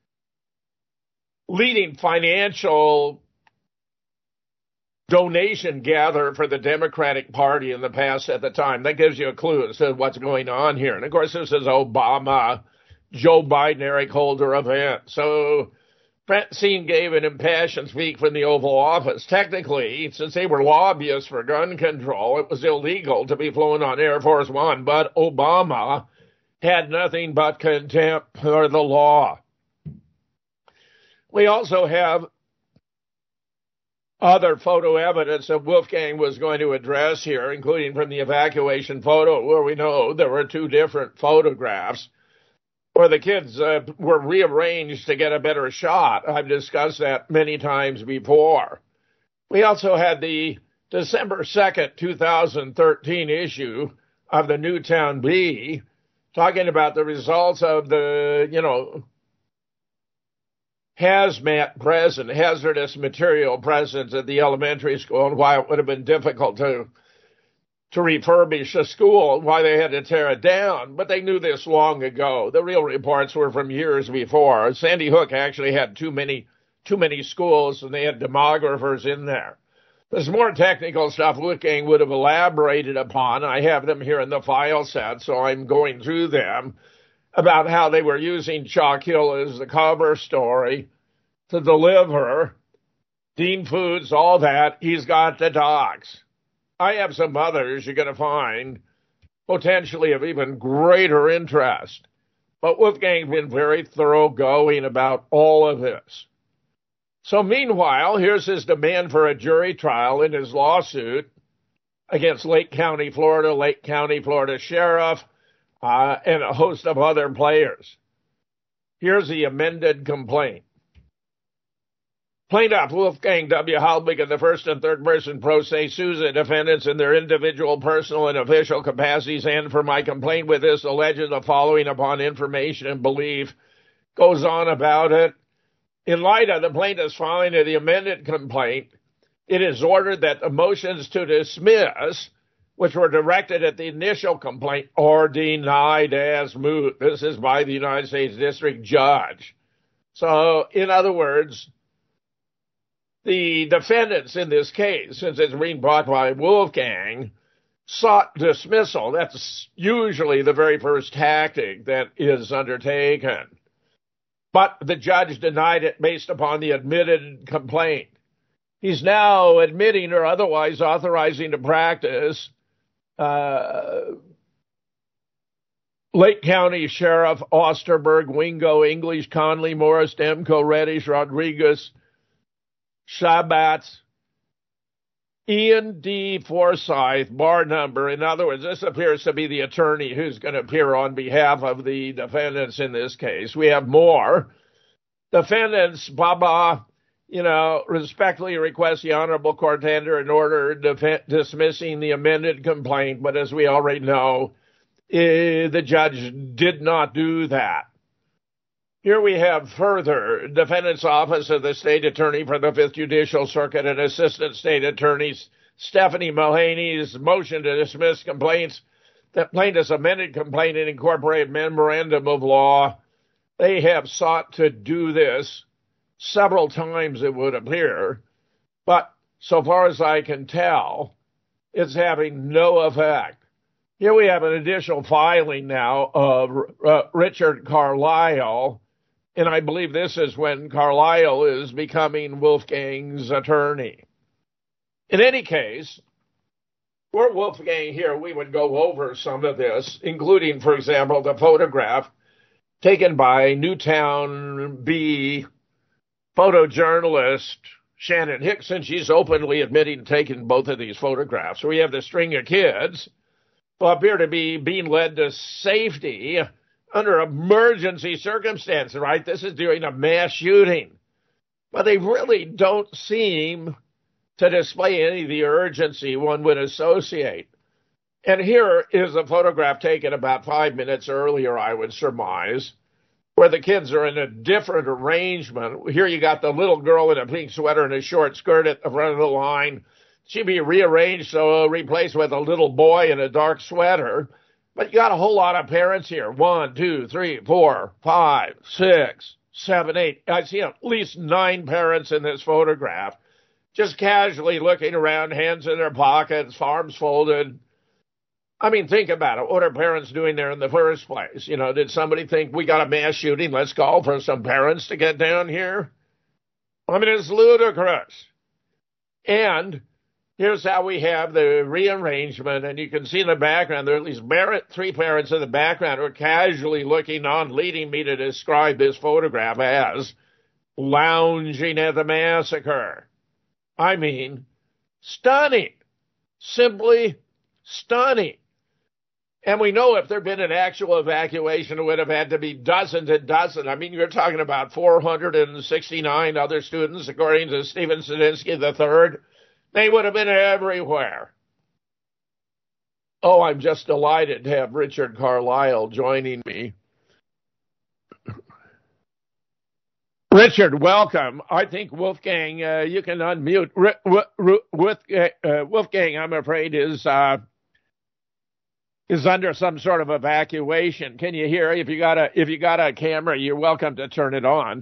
leading financial donation gatherer for the Democratic Party in the past at the time. That gives you a clue as to what's going on here. And, of course, this is Obama, Joe Biden, Eric Holder event. So Francine gave an impassioned speech from the Oval Office. Technically, since they were lobbyists for gun control, it was illegal to be flown on Air Force One, but Obama had nothing but contempt for the law. We also have other photo evidence that Wolfgang was going to address here, including from the evacuation photo, where we know there were two different photographs where the kids uh, were rearranged to get a better shot. I've discussed that many times before. We also had the December second, two thousand thirteen issue of the Newtown Bee talking about the results of the, you know, hazmat present, hazardous material presence at the elementary school, and why it would have been difficult to to refurbish a school, and why they had to tear it down. But they knew this long ago. The real reports were from years before. Sandy Hook actually had too many too many schools, and they had demographers in there. There's more technical stuff Wolfgang would have elaborated upon. I have them here in the file set, so I'm going through them, about how they were using Chalk Hill as the cover story to deliver Dean Foods, all that. He's got the docs. I have some others you're going to find potentially of even greater interest. But Wolfgang's been very thoroughgoing about all of this. So meanwhile, here's his demand for a jury trial in his lawsuit against Lake County, Florida, Lake County, Florida Sheriff, Uh, and a host of other players. Here's the amended complaint. Plaintiff Wolfgang W. Halbig in the first and third person pro se sues the defendants in their individual, personal, and official capacities, and for my complaint with this alleges the following upon information and belief, goes on about it. In light of the plaintiff's filing of the amended complaint, it is ordered that the motions to dismiss which were directed at the initial complaint are denied as moot. This is by the United States District Judge. So, in other words, the defendants in this case, since it's being brought by Wolfgang, sought dismissal. That's usually the very first tactic that is undertaken. But the judge denied it based upon the admitted complaint. He's now admitting or otherwise authorizing to practice uh, Lake County Sheriff Osterberg, Wingo, English, Conley, Morris, Demko, Reddish, Rodriguez, Shabat, Ian D. Forsyth, bar number. In other words, this appears to be the attorney who's going to appear on behalf of the defendants in this case. We have more. Defendants, Baba, you know, respectfully request the Honorable Court to enter an order def- dismissing the amended complaint, but as we already know, eh, the judge did not do that. Here we have further, Defendant's Office of the State Attorney for the Fifth Judicial Circuit and Assistant State Attorneys Stephanie Mulhaney's motion to dismiss complaints that plaintiff's amended complaint and incorporated memorandum of law. They have sought to do this several times, it would appear, but so far as I can tell, it's having no effect. Here we have an additional filing now of uh, Richard Carlisle, and I believe this is when Carlisle is becoming Wolfgang's attorney. In any case, for Wolfgang here, we would go over some of this, including, for example, the photograph taken by Newtown B photojournalist Shannon Hickson. She's openly admitting taking both of these photographs. We have the string of kids who appear to be being led to safety under emergency circumstances, right? This is during a mass shooting. But they really don't seem to display any of the urgency one would associate. And here is a photograph taken about five minutes earlier, I would surmise, where the kids are in a different arrangement. Here you got the little girl in a pink sweater and a short skirt at the front of the line. She'd be rearranged, so replaced with a little boy in a dark sweater. But you got a whole lot of parents here. One, two, three, four, five, six, seven, eight. I see at least nine parents in this photograph, just casually looking around, hands in their pockets, arms folded. I mean, think about it. What are parents doing there in the first place? You know, did somebody think we got a mass shooting? Let's call for some parents to get down here. I mean, it's ludicrous. And here's how we have the rearrangement, and you can see in the background, there are at least three parents in the background who are casually looking on, leading me to describe this photograph as lounging at the massacre. I mean, stunning. Simply stunning. And we know if there had been an actual evacuation, it would have had to be dozens and dozens. I mean, you're talking about four hundred sixty-nine other students, according to Stephen Sadinsky the third. They would have been everywhere. Oh, I'm just delighted to have Richard Carlisle joining me. Richard, welcome. I think Wolfgang, uh, you can unmute. R- R- R- uh, Wolfgang, I'm afraid, is uh, is under some sort of evacuation. Can you hear? If you got a if you got a camera, you're welcome to turn it on.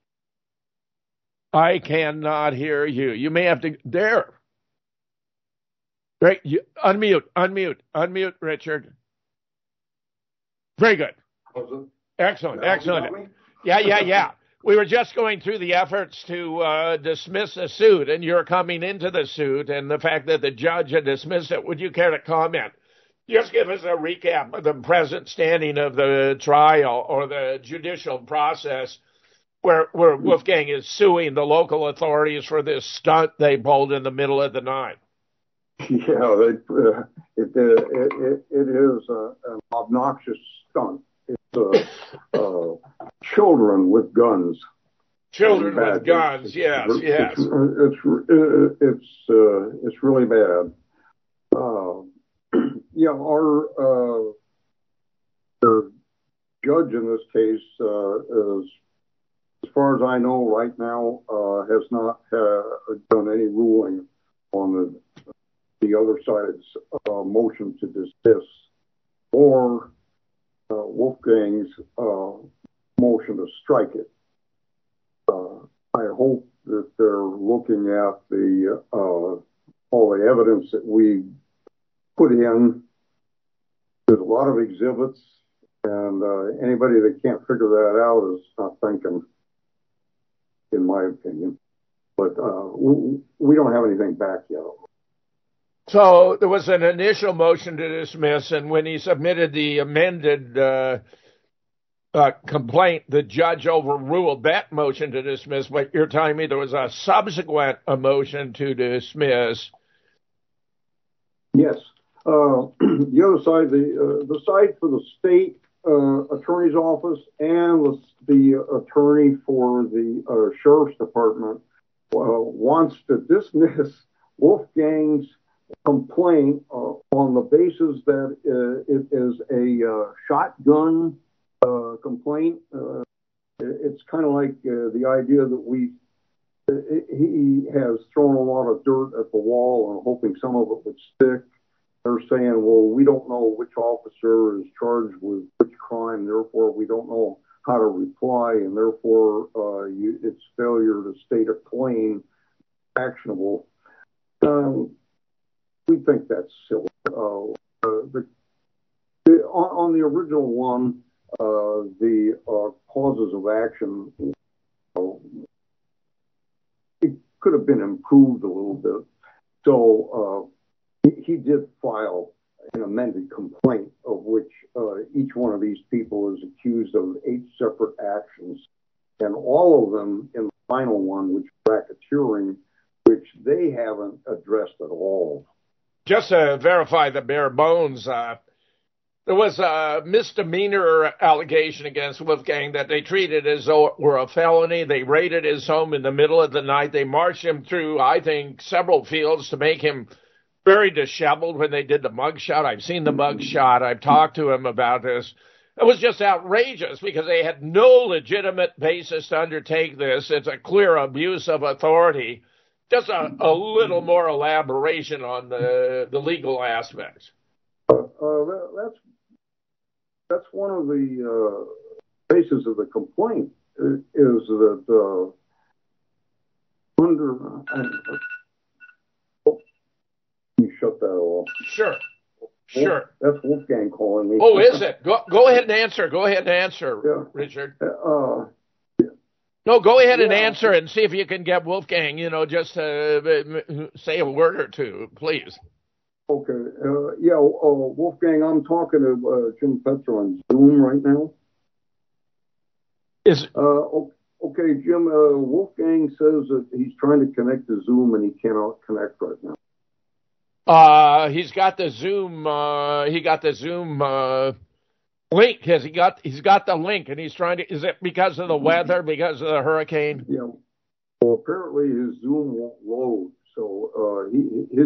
I cannot hear you. You may have to there. Great. You, unmute, unmute, unmute, Richard. Very good. Excellent, excellent. Yeah, yeah, yeah. We were just going through the efforts to uh, dismiss the suit, and you're coming into the suit, and the fact that the judge had dismissed it. Would you care to comment? Just give us a recap of the present standing of the trial or the judicial process where, where Wolfgang is suing the local authorities for this stunt they pulled in the middle of the night. Yeah, it, uh, it, uh, it, it is uh, an obnoxious stunt. It's uh, uh, children with guns. Children with guns, it's, yes, it's, yes. It's it's it's, uh, it's really bad. Uh, yeah, our uh, the judge in this case uh, is, as far as I know, right now uh, has not uh, done any ruling on the the other side's uh, motion to dismiss or uh, Wolfgang's uh, motion to strike it. Uh, I hope that they're looking at the uh, all the evidence that we put in. There's a lot of exhibits, and uh, anybody that can't figure that out is not thinking, in my opinion. But uh, we, we don't have anything back yet. So there was an initial motion to dismiss, and when he submitted the amended uh, uh, complaint, the judge overruled that motion to dismiss. But you're telling me there was a subsequent a motion to dismiss. Yes. Uh, the other side, the uh, the side for the state uh, attorney's office and the, the attorney for the uh, sheriff's department uh, wants to dismiss Wolfgang's complaint uh, on the basis that uh, it is a uh, shotgun uh, complaint. Uh, it's kind of like uh, the idea that we he has thrown a lot of dirt at the wall and hoping some of it would stick. They're saying, well, we don't know which officer is charged with which crime, therefore we don't know how to reply, and therefore uh, you, it's failure to state a claim actionable. Um, we think that's silly. Uh, uh, the, the, on, on the original one, uh, the uh, causes of action, uh, it could have been improved a little bit. So, uh, He did file an amended complaint of which uh, each one of these people is accused of eight separate actions, and all of them in the final one, which is racketeering, which they haven't addressed at all. Just to verify the bare bones, uh, there was a misdemeanor allegation against Wolfgang that they treated as though it were a felony. They raided his home in the middle of the night. They marched him through, I think, several fields to make him very disheveled when they did the mugshot. I've seen the mugshot. I've talked to him about this. It was just outrageous because they had no legitimate basis to undertake this. It's a clear abuse of authority. Just a, a little more elaboration on the, the legal aspects. Uh, uh, that, that's that's one of the uh, bases of the complaint is, is that uh, under. Uh, Shut that off. Sure. Sure. That's Wolfgang calling me. Oh, is it? Go, go ahead and answer. Go ahead and answer, yeah. Richard. Uh, yeah. No, go ahead yeah. and answer and see if you can get Wolfgang, you know, just to uh, say a word or two, please. Okay. Uh, yeah, uh, Wolfgang, I'm talking to uh, Jim Petro on Zoom right now. Is uh, Okay, Jim, uh, Wolfgang says that he's trying to connect to Zoom and he cannot connect right now. Uh, he's got the Zoom, uh, he got the Zoom, uh, link. Has he got, he's got the link and he's trying to, is it because of the weather, because of the hurricane? Yeah. Well, apparently his Zoom won't load. So, uh, he, his,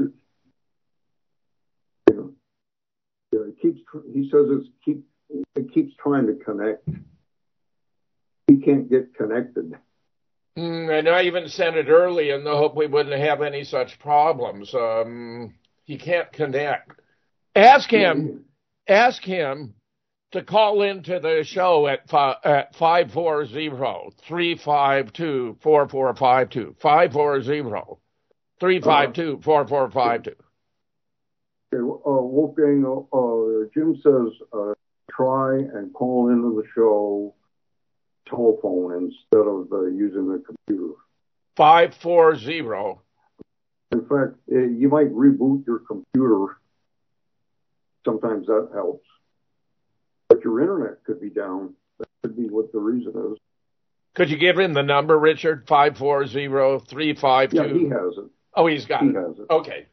you know, it keeps, he says it's keep, it keeps trying to connect. He can't get connected. Mm, and I even sent it early in the hope we wouldn't have any such problems. Um, he can't connect. Ask him, ask him to call into the show at fi- at five four zero, three five two, four four five two. five four zero, three five two, four four five two. Okay, uh, Wolfgang, uh, Jim says uh, try and call into the show telephone instead of uh, using the computer. five four zero. In fact, uh, you might reboot your computer. Sometimes that helps. But your internet could be down. That could be what the reason is. Could you give him the number, Richard? five four zero, three five two. Yeah, he has it. Oh, he's got he it. He has it. Okay.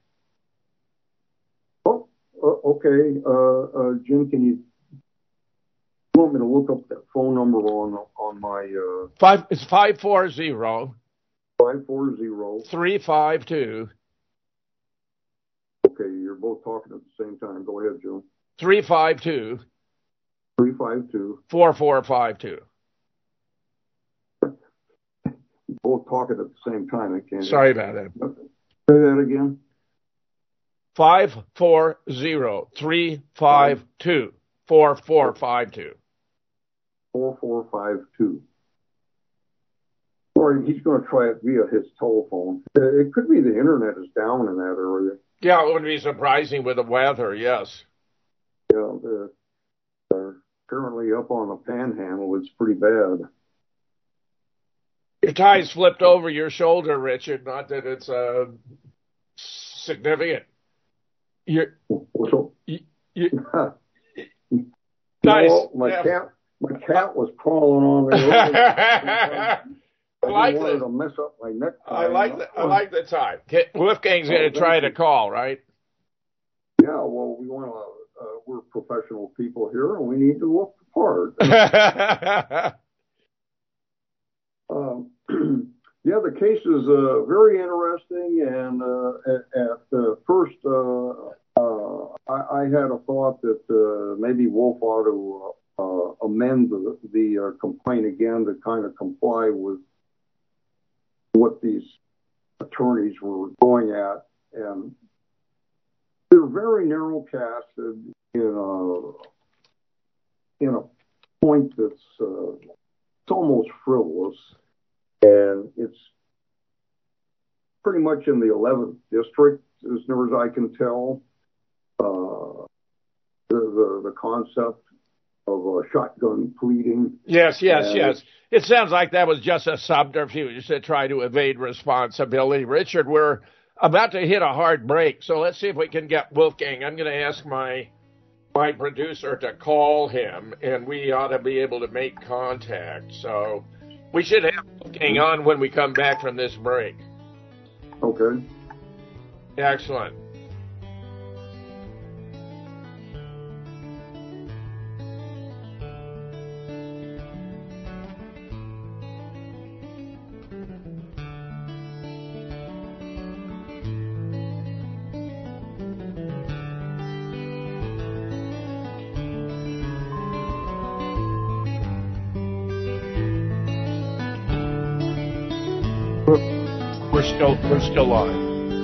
Oh, uh, okay. Uh, uh, Jim, can you, you want me to look up that phone number on on my... Uh, Five, it's five four zero. five four zero. three five two. Okay, you're both talking at the same time. Go ahead, Jim. three five two. three five two. four four five two. Both talking at the same time. I can't. Sorry about that. Say that again. five four zero, three five two, four four five two. four four five two. Or he's going to try it via his telephone. It could be the internet is down in that area. Yeah, it would be surprising with the weather, yes. Yeah, they're, they're currently up on the panhandle. It's pretty bad. Your tie's flipped over your shoulder, Richard. Not that it's uh, significant. You're, so, you, you, you nice. know, my yeah. cat, my cat was crawling on me. I, I like wanted the, to mess up my neck. I like the, I like the tie. Wolfgang's going to try to call, right? Yeah. Well, we want to. Uh, we're professional people here, and we need to look the part. Um, yeah, the case is uh, very interesting, and uh, at, at uh, first uh, uh, I, I had a thought that uh, maybe Wolf ought to uh, amend the, the uh, complaint again to kind of comply with what these attorneys were going at, and they're very narrow casted in a in a point that's uh, it's almost frivolous. And it's pretty much in the eleventh district, as near as I can tell. Uh, the, the the concept of a shotgun pleading. Yes, yes, and yes. It sounds like that was just a subterfuge to try to evade responsibility. Richard, we're about to hit a hard break, so let's see if we can get Wolfgang. I'm going to ask my my producer to call him, and we ought to be able to make contact. So we should have Wolfgang on when we come back from this break. Okay. Excellent. We're still we're still on.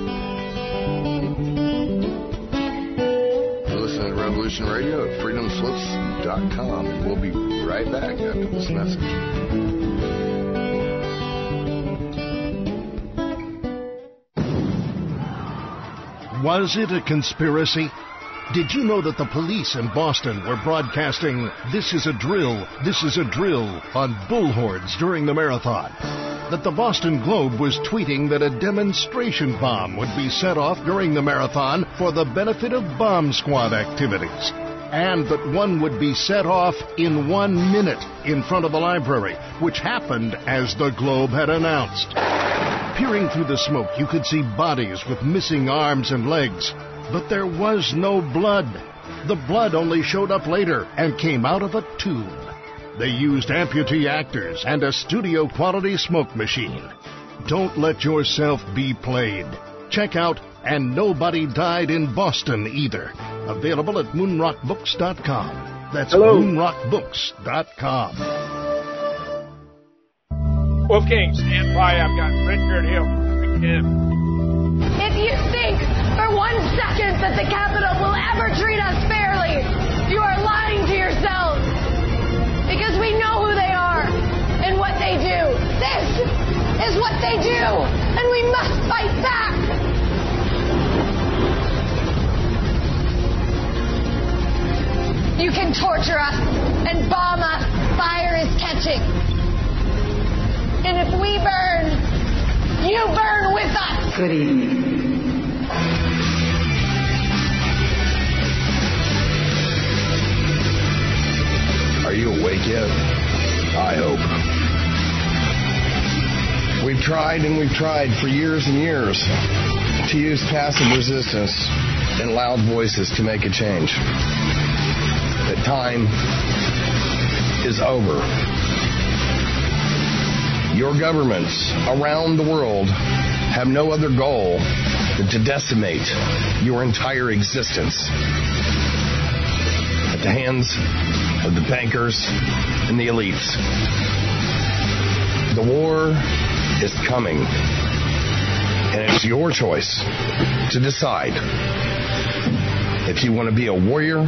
You're listening to Revolution Radio at freedom slips dot com, and we'll be right back after this message. Was it a conspiracy? Did you know that the police in Boston were broadcasting "This is a drill, this is a drill" on bullhorns during the marathon? That the Boston Globe was tweeting that a demonstration bomb would be set off during the marathon for the benefit of bomb squad activities? And that one would be set off in one minute in front of the library, which happened as the Globe had announced. Peering through the smoke, you could see bodies with missing arms and legs. But there was no blood. The blood only showed up later and came out of a tube. They used amputee actors and a studio-quality smoke machine. Don't let yourself be played. Check out And Nobody Died in Boston Either. Available at moonrock books dot com. That's moonrock books dot com. Wolfgang, stand by. I've got Richard Hill. If you think for one second that the Capitol will ever treat us fairly, you are lying to yourselves. Because we know who they are and what they do. This is what they do, and we must fight back. You can torture us and bomb us. Fire is catching. And if we burn, you burn with us. Good evening. Are you awake yet? I hope. We've tried and we've tried for years and years to use passive resistance and loud voices to make a change. The time is over. Your governments around the world have no other goal than to decimate your entire existence at the hands of the bankers and the elites. The war is coming, and it's your choice to decide if you want to be a warrior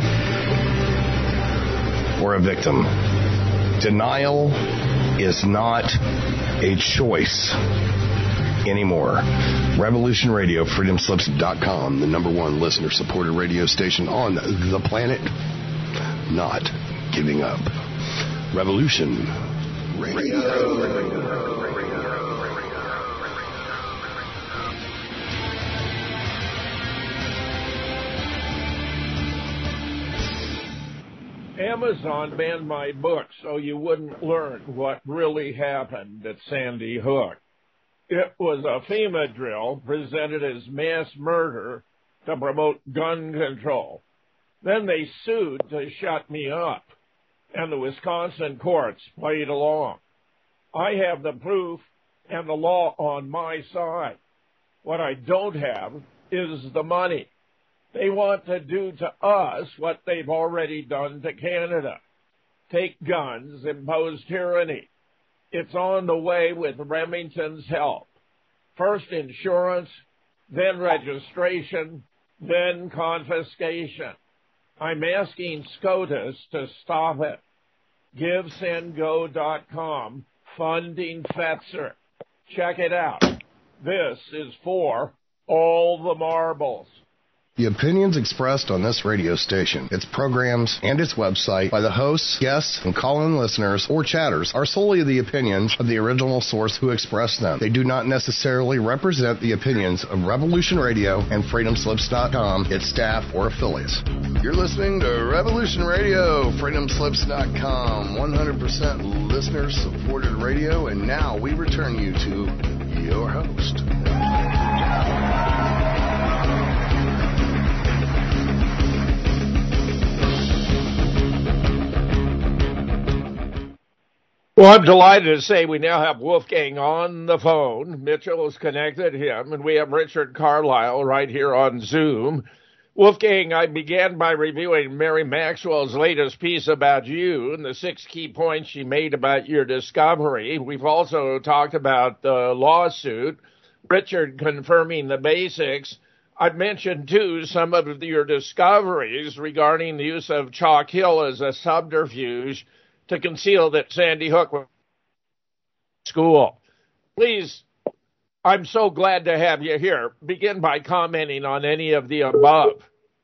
or a victim. Denial is not a choice anymore. Revolution Radio, freedom slips dot com, the number one listener-supported radio station on the planet. Not giving up. Revolution Radio. Amazon banned my book so you wouldn't learn what really happened at Sandy Hook. It was a FEMA drill presented as mass murder to promote gun control. Then they sued to shut me up, and the Wisconsin courts played along. I have the proof and the law on my side. What I don't have is the money. They want to do to us what they've already done to Canada. Take guns, impose tyranny. It's on the way with Remington's help. First insurance, then registration, then confiscation. I'm asking SCOTUS to stop it. Give Send Go dot com, funding Fetzer. Check it out. This is for all the marbles. The opinions expressed on this radio station, its programs, and its website by the hosts, guests, and call-in listeners or chatters are solely the opinions of the original source who expressed them. They do not necessarily represent the opinions of Revolution Radio and freedom slips dot com, its staff, or affiliates. You're listening to Revolution Radio, freedom slips dot com, one hundred percent listener-supported radio, and now we return you to your host. Well, I'm delighted to say we now have Wolfgang on the phone. Mitchell has connected him, and we have Richard Carlisle right here on Zoom. Wolfgang, I began by reviewing Mary Maxwell's latest piece about you and the six key points she made about your discovery. We've also talked about the lawsuit, Richard confirming the basics. I've mentioned, too, some of your discoveries regarding the use of Chalk Hill as a subterfuge to conceal that Sandy Hook was school. Please, I'm so glad to have you here. Begin by commenting on any of the above.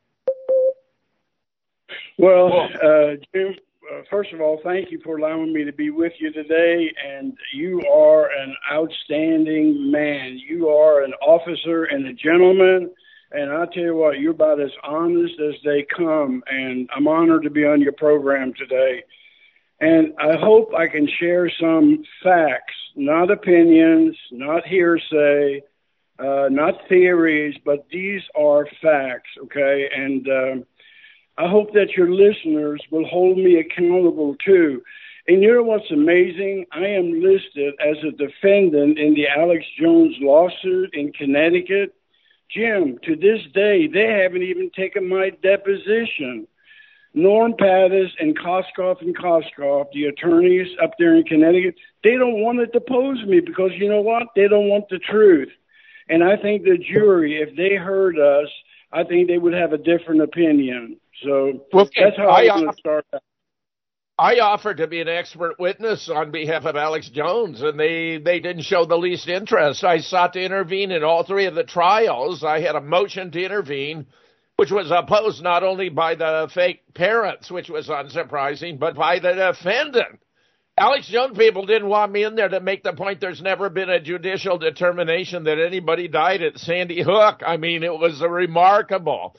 Well, uh, Jim, uh, first of all, thank you for allowing me to be with you today, and you are an outstanding man. You are an officer and a gentleman, and I tell you what, you're about as honest as they come, and I'm honored to be on your program today. And I hope I can share some facts, not opinions, not hearsay, uh, not theories, but these are facts, okay? And uh, I hope that your listeners will hold me accountable, too. And you know what's amazing? I am listed as a defendant in the Alex Jones lawsuit in Connecticut. Jim, to this day, they haven't even taken my deposition. Norm Pattis and Koskoff and Koskoff, the attorneys up there in Connecticut, they don't want to depose me because you know what? They don't want the truth. And I think the jury, if they heard us, I think they would have a different opinion. So well, that's how I, I'm going to start out. I offered to be an expert witness on behalf of Alex Jones, and they, they didn't show the least interest. I sought to intervene in all three of the trials. I had a motion to intervene, which was opposed not only by the fake parents, which was unsurprising, but by the defendant. Alex Jones people didn't want me in there to make the point there's never been a judicial determination that anybody died at Sandy Hook. I mean, it was a remarkable.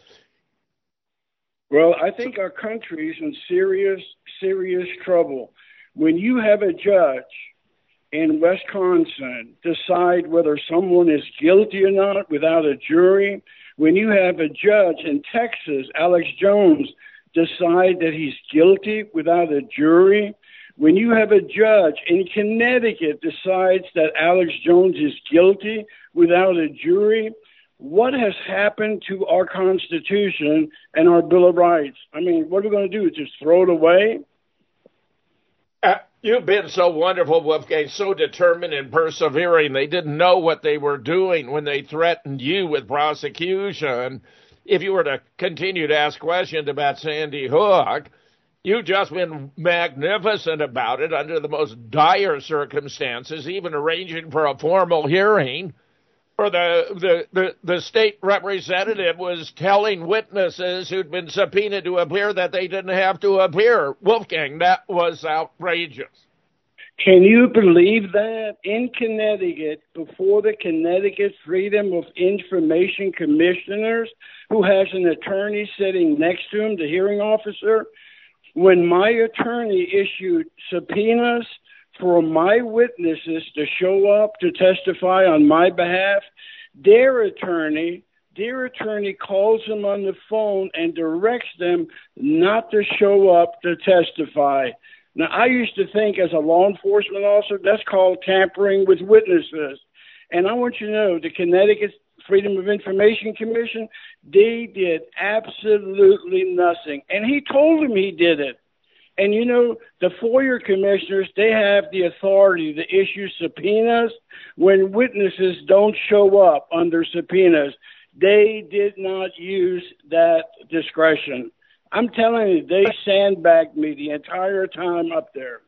Well, I think our country's in serious, serious trouble. When you have a judge in Wisconsin decide whether someone is guilty or not without a jury, when you have a judge in Texas, Alex Jones, decide that he's guilty without a jury, when you have a judge in Connecticut decides that Alex Jones is guilty without a jury, what has happened to our Constitution and our Bill of Rights? I mean, what are we going to do? Just throw it away? Uh, you've been so wonderful, Wolfgang, so determined and persevering. They didn't know what they were doing when they threatened you with prosecution. if you were to continue to ask questions about Sandy Hook. You've just been magnificent about it under the most dire circumstances, even arranging for a formal hearing. For the, the, the, the state representative was telling witnesses who'd been subpoenaed to appear that they didn't have to appear. Wolfgang, that was outrageous. Can you believe that? In Connecticut, before the Connecticut Freedom of Information Commissioners, who has an attorney sitting next to him, the hearing officer, when my attorney issued subpoenas for my witnesses to show up to testify on my behalf, their attorney, their attorney calls them on the phone and directs them not to show up to testify. Now, I used to think as a law enforcement officer, that's called tampering with witnesses. And I want you to know, the Connecticut Freedom of Information Commission, they did absolutely nothing. And he told him he did it. And, you know, the FOIA commissioners, they have the authority to issue subpoenas when witnesses don't show up under subpoenas. They did not use that discretion. I'm telling you, they sandbagged me the entire time up there.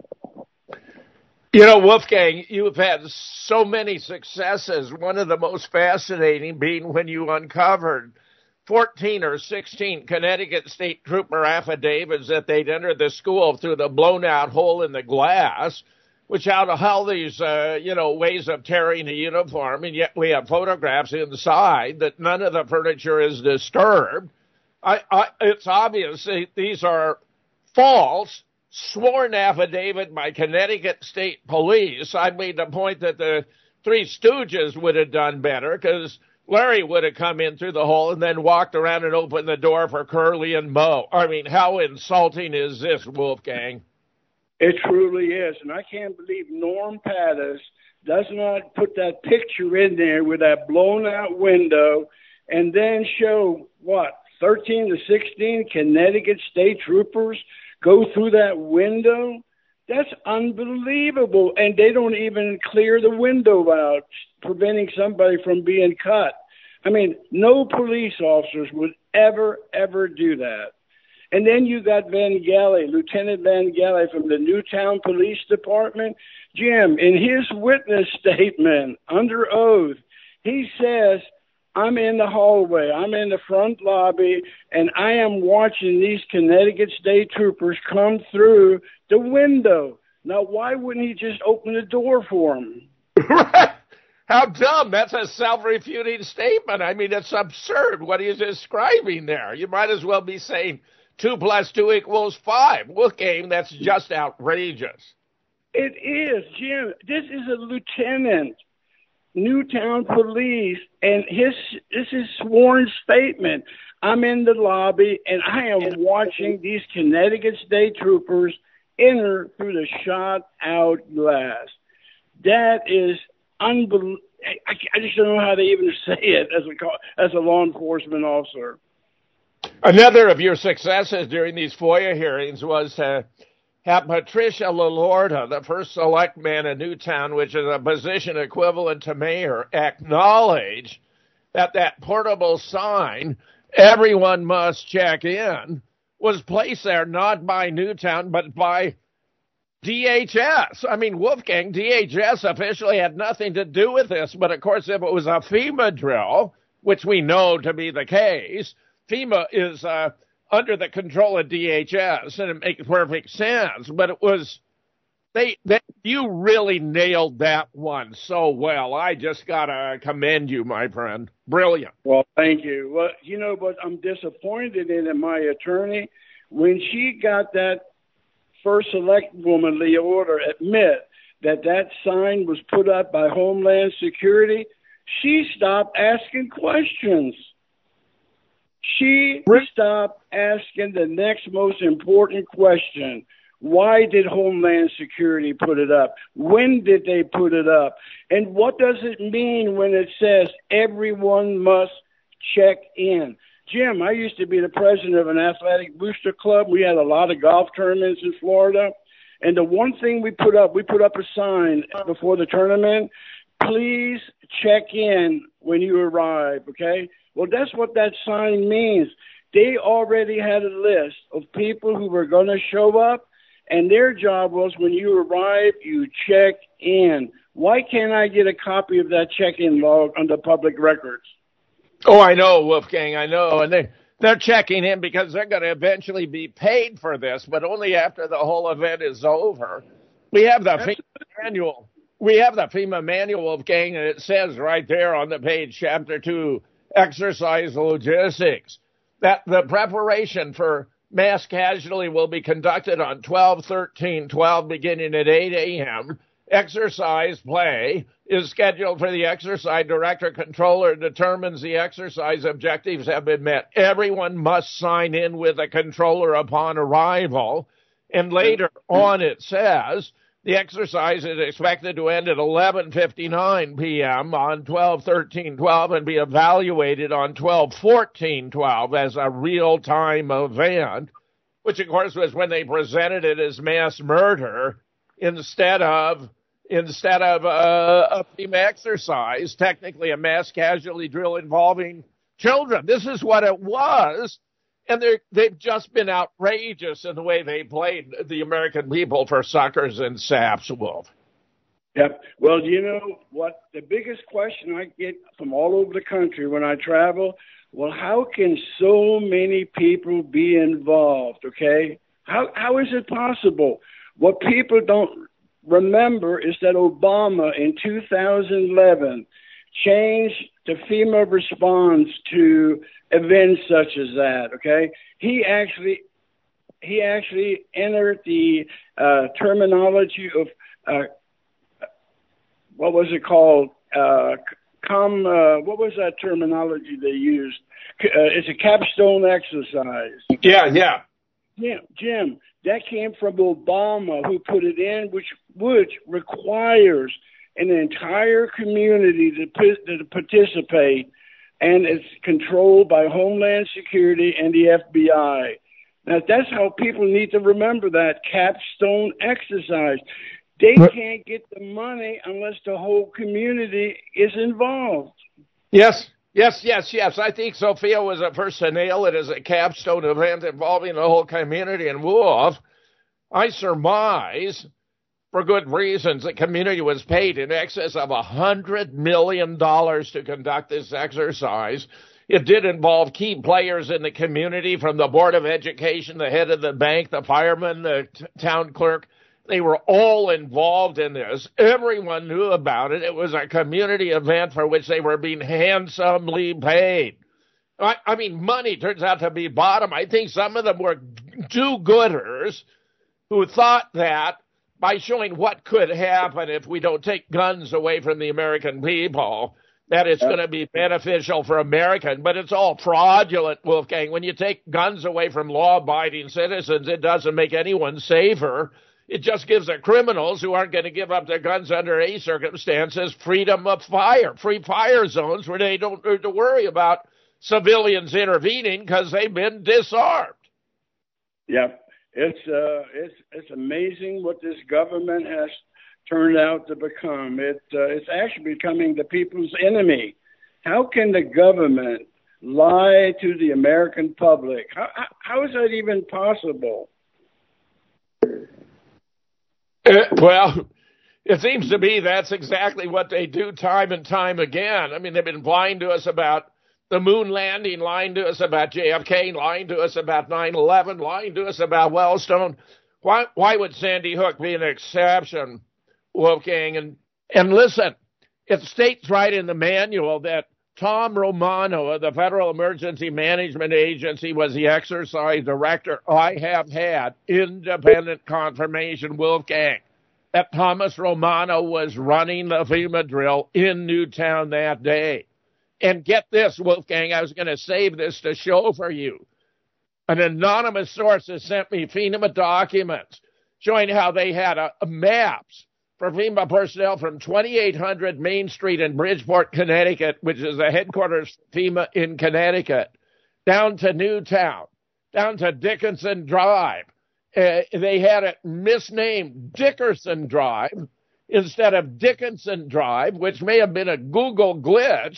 You know, Wolfgang, you've had so many successes. One of the most fascinating being when you uncovered fourteen or sixteen Connecticut State Trooper affidavits that they'd entered the school through the blown-out hole in the glass, which out of all these, uh, you know, ways of tearing a uniform, and yet we have photographs inside that none of the furniture is disturbed. I, I, it's obvious that these are false, sworn affidavit by Connecticut State Police. I made the point that the Three Stooges would have done better because Larry would have come in through the hole and then walked around and opened the door for Curly and Moe. I mean, how insulting is this, Wolfgang? It truly is. And I can't believe Norm Pattis does not put that picture in there with that blown-out window and then show, what, thirteen to sixteen Connecticut State Troopers go through that window? That's unbelievable. And they don't even clear the window out, preventing somebody from being cut. I mean, no police officers would ever, ever do that. And then you got Vangelli, Lieutenant Vangelli from the Newtown Police Department. Jim, in his witness statement under oath, he says, I'm in the hallway, I'm in the front lobby, and I am watching these Connecticut State Troopers come through the window. Now, why wouldn't he just open the door for them? How dumb. That's a self-refuting statement. I mean, it's absurd what he's describing there. You might as well be saying two plus two equals five. Wolfgang, that's just outrageous. It is, Jim. This is a lieutenant. Newtown Police, and his this is sworn statement. I'm in the lobby, and I am watching these Connecticut State Troopers enter through the shot-out glass. That is unbelievable. I, I just don't know how to even say it as a as a law enforcement officer. Another of your successes during these FOIA hearings was to have Patricia LaLorda, the first selectman in Newtown, which is a position equivalent to mayor, acknowledge that that portable sign, everyone must check in, was placed there not by Newtown, but by D H S. I mean, Wolfgang, D H S officially had nothing to do with this, but of course, if it was a FEMA drill, which we know to be the case, FEMA is uh, under the control of D H S, and it makes perfect sense. But it was, they, they, you really nailed that one so well. I just got to commend you, my friend. Brilliant. Well, thank you. Well, you know, but I'm disappointed in my attorney. When she got that first select woman, LaLorda, admit that that sign was put up by Homeland Security, she stopped asking questions. She stopped asking the next most important question. Why did Homeland Security put it up? When did they put it up? And what does it mean when it says everyone must check in? Jim, I used to be the president of an athletic booster club. We had a lot of golf tournaments in Florida. And the one thing we put up, we put up a sign before the tournament, please check in when you arrive, okay? Well, that's what that sign means. They already had a list of people who were going to show up, and their job was when you arrive, you check in. Why can't I get a copy of that check-in log under public records? Oh, I know, Wolfgang, I know. And they, they're checking in because they're going to eventually be paid for this, but only after the whole event is over. We have the FEMA manual. We have the FEMA manual, Wolfgang, and it says right there on the page, Chapter two, Exercise Logistics, that the preparation for mass casualty will be conducted on twelve thirteen twelve beginning at eight a.m. Exercise play is scheduled for the exercise director. Controller determines the exercise objectives have been met. Everyone must sign in with a controller upon arrival. And later on it says the exercise is expected to end at eleven fifty-nine p.m. on twelve thirteen twelve and be evaluated on twelve fourteen twelve as a real-time event, which, of course, was when they presented it as mass murder instead of instead of uh, a FEMA exercise, technically a mass casualty drill involving children. This is what it was. And they've just been outrageous in the way they played the American people for suckers and saps, Wolf. Yep. Well, you know what? The biggest question I get from all over the country when I travel, well, how can so many people be involved, okay? How How is it possible? What people don't remember is that Obama in two thousand eleven changed the FEMA response to events such as that, okay? He actually he actually entered the uh, terminology of, uh, what was it called? Uh, com, uh, what was that terminology they used? Uh, it's a capstone exercise. Yeah, yeah. Yeah, Jim, that came from Obama, who put it in, which which requires an entire community to, to participate, and it's controlled by Homeland Security and the F B I. Now, that's how people need to remember that capstone exercise. They can't get the money unless the whole community is involved. Yes, yes, yes, yes. I think Sophia was the first to nail it as a capstone event involving the whole community. And Wolf, I surmise, for good reasons, the community was paid in excess of one hundred million dollars to conduct this exercise. It did involve key players in the community, from the Board of Education, the head of the bank, the fireman, the t- town clerk. They were all involved in this. Everyone knew about it. It was a community event for which they were being handsomely paid. I, I mean, money turns out to be bottom. I think some of them were do-gooders who thought that by showing what could happen if we don't take guns away from the American people, that it's going to be beneficial for Americans. But it's all fraudulent, Wolfgang. When you take guns away from law-abiding citizens, it doesn't make anyone safer. It just gives the criminals who aren't going to give up their guns under any circumstances freedom of fire, free fire zones where they don't have to worry about civilians intervening because they've been disarmed. Yep. It's uh, it's it's amazing what this government has turned out to become. It uh, it's actually becoming the people's enemy. How can the government lie to the American public? How how, how is that even possible? Uh, well, it seems to me that's exactly what they do time and time again. I mean, they've been lying to us about the moon landing, lying to us about J F K, lying to us about nine eleven, lying to us about Wellstone. Why why would Sandy Hook be an exception, Wolfgang? And, and listen, it states right in the manual that Tom Romano of the Federal Emergency Management Agency was the exercise director. I have had independent confirmation, Wolfgang, that Thomas Romano was running the FEMA drill in Newtown that day. And get this, Wolfgang, I was going to save this to show for you. An anonymous source has sent me FEMA documents showing how they had a, a maps for FEMA personnel from twenty-eight hundred Main Street in Bridgeport, Connecticut, which is the headquarters of FEMA in Connecticut, down to Newtown, down to Dickinson Drive. Uh, they had it misnamed Dickerson Drive instead of Dickinson Drive, which may have been a Google glitch.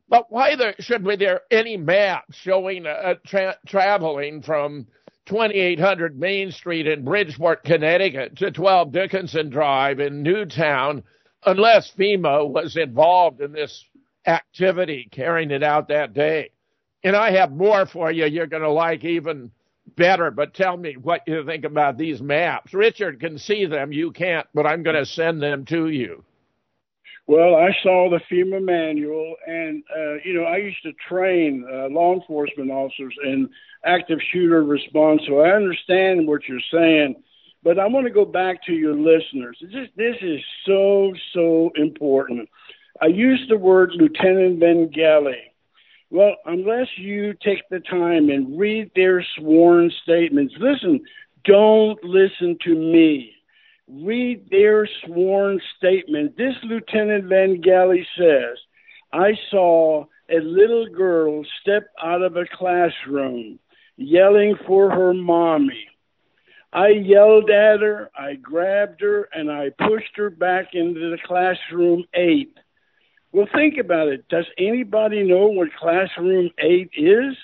But why there should be there any map showing uh, tra- traveling from twenty-eight hundred Main Street in Bridgeport, Connecticut to twelve Dickinson Drive in Newtown unless FEMA was involved in this activity, carrying it out that day? And I have more for you you're going to like even better, but tell me what you think about these maps. Richard can see them. You can't, but I'm going to send them to you. Well, I saw the FEMA manual, and, uh, you know, I used to train uh, law enforcement officers in active shooter response, so I understand what you're saying. But I want to go back to your listeners. This, this is so, so important. I used the word Lieutenant Bengali. Well, unless you take the time and read their sworn statements, listen, don't listen to me. Read their sworn statement. This Lieutenant Bengali says, I saw a little girl step out of a classroom yelling for her mommy. I yelled at her, I grabbed her, and I pushed her back into the classroom eight. Well, think about it. Does anybody know what classroom eight is?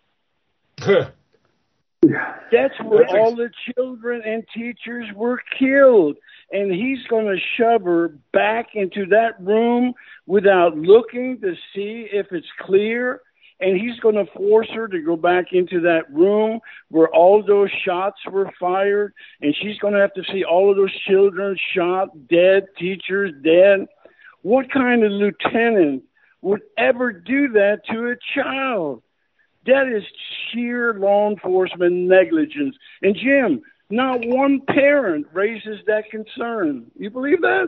That's where all the children and teachers were killed. And he's going to shove her back into that room without looking to see if it's clear. And he's going to force her to go back into that room where all those shots were fired. And she's going to have to see all of those children shot, dead, teachers dead. What kind of lieutenant would ever do that to a child? That is sheer law enforcement negligence. And, Jim, not one parent raises that concern. You believe that?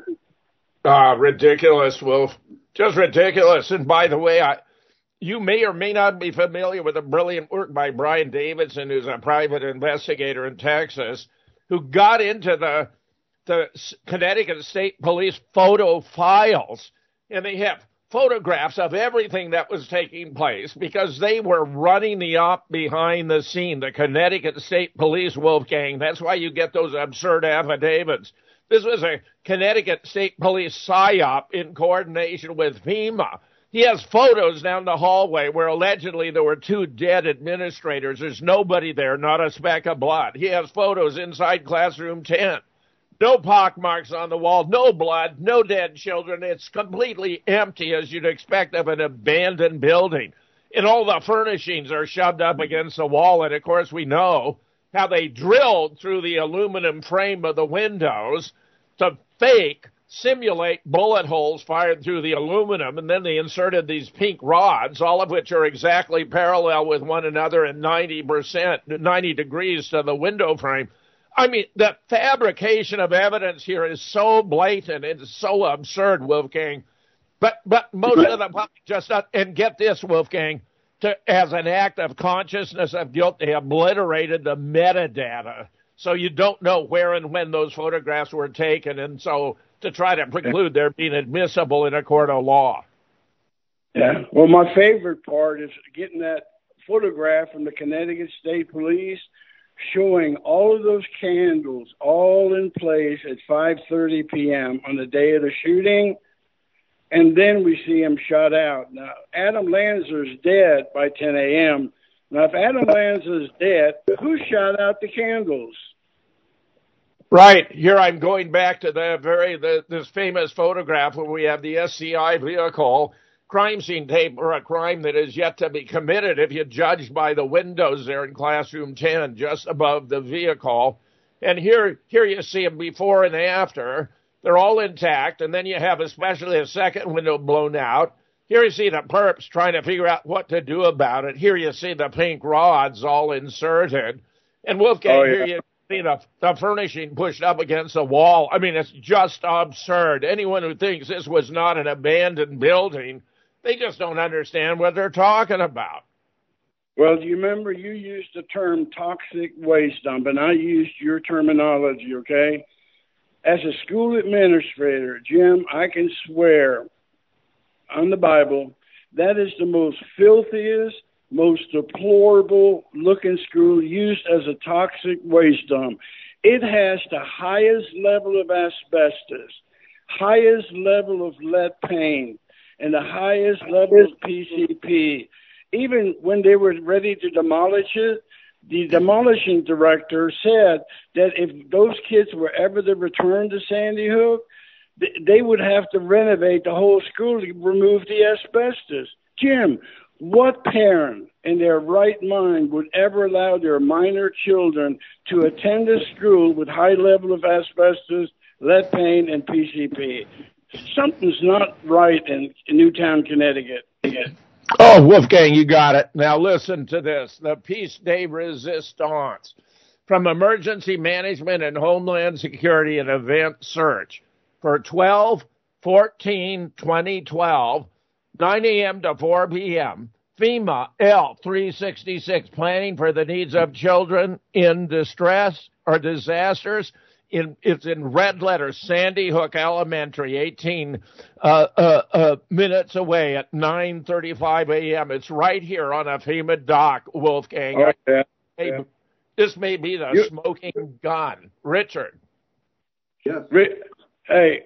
Ah, ridiculous, Wolf. Just ridiculous. And by the way, I, you may or may not be familiar with the brilliant work by Brian Davidson, who's a private investigator in Texas, who got into the the Connecticut State Police photo files, and they have photographs of everything that was taking place because they were running the op behind the scene, the Connecticut State Police, Wolfgang. That's why you get those absurd affidavits. This was a Connecticut State Police psyop in coordination with FEMA. He has photos down the hallway where allegedly there were two dead administrators. There's nobody there, not a speck of blood. He has photos inside classroom ten. No pockmarks on the wall, no blood, no dead children. It's completely empty, as you'd expect of an abandoned building. And all the furnishings are shoved up against the wall. And, of course, we know how they drilled through the aluminum frame of the windows to fake, simulate bullet holes fired through the aluminum. And then they inserted these pink rods, all of which are exactly parallel with one another and ninety percent, ninety degrees to the window frame. I mean, the fabrication of evidence here is so blatant and so absurd, Wolfgang. But but most of the public just not, and get this, Wolfgang, to, as an act of consciousness of guilt, they obliterated the metadata. So you don't know where and when those photographs were taken. And so to try to preclude their being admissible in a court of law. Yeah. Well, my favorite part is getting that photograph from the Connecticut State Police showing all of those candles all in place at five thirty p.m. on the day of the shooting, and then we see him shot out. Now, Adam Lanza's dead by ten a.m. Now, if Adam Lanza's dead, who shot out the candles? Right. Here I'm going back to the very the, this famous photograph where we have the S C I vehicle, crime scene tape for a crime that is yet to be committed if you judge by the windows there in classroom ten, just above the vehicle. And here, here you see them before and after. They're all intact, and then you have especially a second window blown out. Here you see the perps trying to figure out what to do about it. Here you see the pink rods all inserted. And Wolfgang, oh, yeah. Here you see the, the furnishing pushed up against the wall. I mean, it's just absurd. Anyone who thinks this was not an abandoned building, they just don't understand what they're talking about. Well, do you remember you used the term toxic waste dump, and I used your terminology, okay? As a school administrator, Jim, I can swear on the Bible that is the most filthiest, most deplorable looking school used as a toxic waste dump. It has the highest level of asbestos, highest level of lead paint. and the highest level of P C P. Even when they were ready to demolish it, the demolishing director said that if those kids were ever to return to Sandy Hook, they would have to renovate the whole school to remove the asbestos. Jim, what parent in their right mind would ever allow their minor children to attend a school with high level of asbestos, lead paint, and P C P? Something's not right in, in Newtown, Connecticut. Oh, Wolfgang, you got it. Now listen to this. The Peace Day Resistance from Emergency Management and Homeland Security and Event Search for twelve fourteen twenty twelve, nine a.m. to four p.m. FEMA L three sixty-six, planning for the needs of children in distress or disasters. In, it's in red letters, Sandy Hook Elementary, eighteen uh, uh, uh, minutes away at nine thirty-five a.m. It's right here on a FEMA dock, Wolfgang. Oh, yeah. Yeah. This may be the you, smoking gun. Richard. Yes. Hey,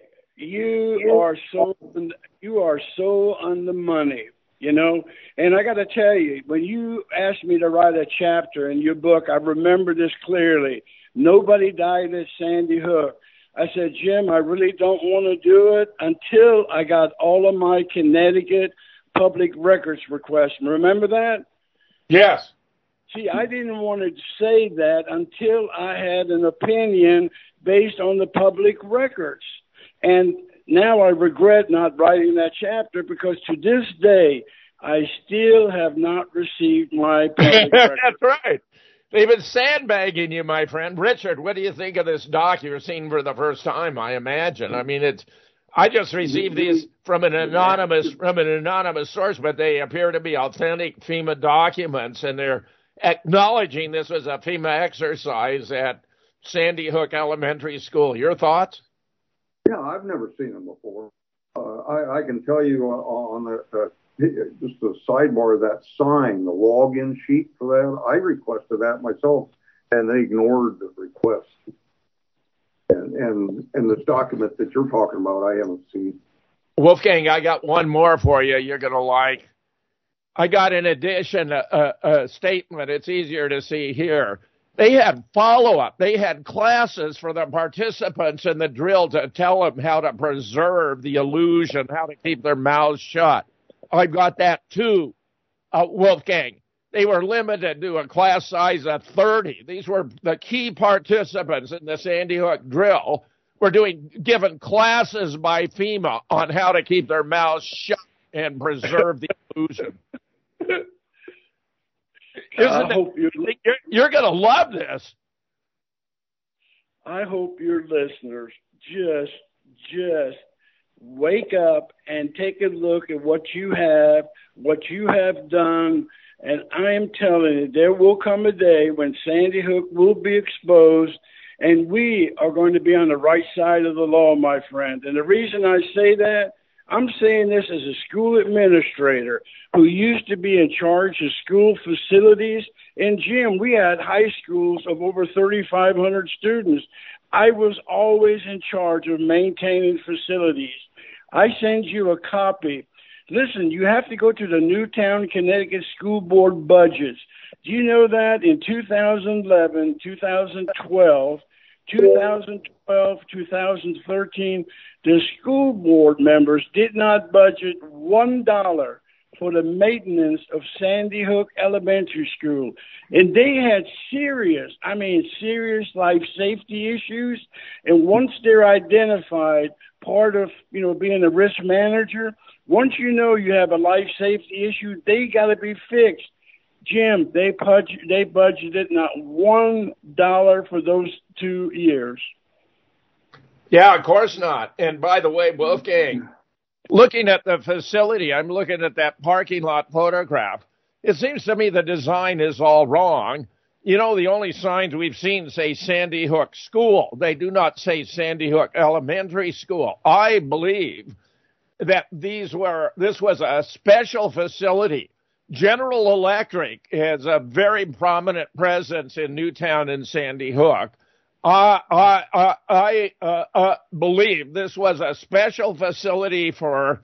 you are so you are so on the money, you know. And I got to tell you, when you asked me to write a chapter in your book, I remember this clearly. Nobody died at Sandy Hook. I said, Jim, I really don't want to do it until I got all of my Connecticut public records requests. Remember that? Yes. See, I didn't want to say that until I had an opinion based on the public records. And now I regret not writing that chapter because to this day, I still have not received my public records. That's right. They've been sandbagging you, my friend. Richard, what do you think of this doc you're seeing for the first time, I imagine? I mean, it's, I just received these from an anonymous, from an anonymous source, but they appear to be authentic FEMA documents, and they're acknowledging this was a FEMA exercise at Sandy Hook Elementary School. Your thoughts? Yeah, I've never seen them before. Uh, I, I can tell you on the, uh, just a sidebar of that sign, the login sheet for that, I requested that myself, and they ignored the request. And, and, and this document that you're talking about, I haven't seen. Wolfgang, I got one more for you you're going to like. I got, in addition, a, a, a statement. It's easier to see here. They had follow-up. They had classes for the participants in the drill to tell them how to preserve the illusion, how to keep their mouths shut. I got that too, uh, Wolfgang. They were limited to a class size of thirty. These were the key participants in the Sandy Hook drill. Were doing given classes by FEMA on how to keep their mouths shut and preserve the illusion. Isn't hope it, you're you're going to love this. I hope your listeners just just. wake up and take a look at what you have, what you have done, and I am telling you, there will come a day when Sandy Hook will be exposed, and we are going to be on the right side of the law, my friend. And the reason I say that, I'm saying this as a school administrator who used to be in charge of school facilities. And, Jim, we had high schools of over thirty-five hundred students. I was always in charge of maintaining facilities. I send you a copy. Listen, you have to go to the Newtown, Connecticut School Board budgets. Do you know that in two thousand eleven, two thousand twelve, two thousand twelve, two thousand thirteen, the school board members did not budget one dollar for the maintenance of Sandy Hook Elementary School. And they had serious, I mean, serious life safety issues. And once they're identified, part of, you know, being a risk manager, once you know you have a life safety issue, they got to be fixed. Jim, they budget, they budgeted not one dollar for those two years. Yeah, of course not. And by the way, Wolfgang, looking at the facility, I'm looking at that parking lot photograph. It seems to me the design is all wrong. You know, the only signs we've seen say Sandy Hook School. They do not say Sandy Hook Elementary School. I believe that these were, this was a special facility. General Electric has a very prominent presence in Newtown and Sandy Hook. Uh, I, I, I uh, uh, believe this was a special facility for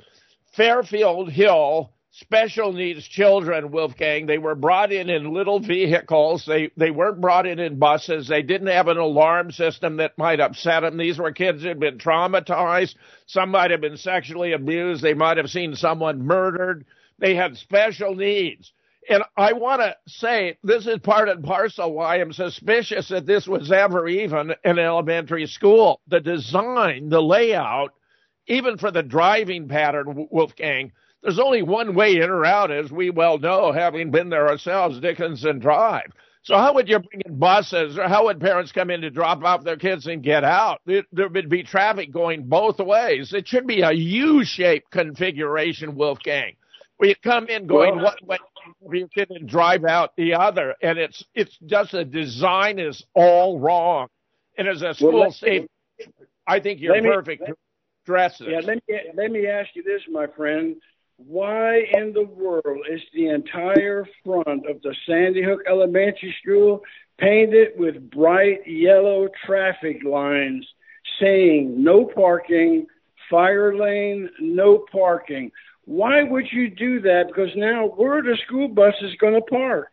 Fairfield Hill special needs children, Wolfgang. They were brought in in little vehicles. They they weren't brought in in buses. They didn't have an alarm system that might upset them. These were kids who had been traumatized. Some might have been sexually abused. They might have seen someone murdered. They had special needs. And I want to say this is part and parcel why I'm suspicious that this was ever even an elementary school. The design, the layout, even for the driving pattern, Wolfgang, there's only one way in or out, as we well know, having been there ourselves, Dickinson Drive. So how would you bring in buses, or how would parents come in to drop off their kids and get out? There, there would be traffic going both ways. It should be a U-shaped configuration, Wolfgang, where you come in going well, one way, you kid and drive out the other. And it's it's just the design is all wrong. And as a school well, safety, I think you're perfect to address this. Yeah, let me, let me ask you this, my friend. Why in the world is the entire front of the Sandy Hook Elementary School painted with bright yellow traffic lines saying no parking, fire lane, no parking? Why would you do that? Because now where are the school buses going to park?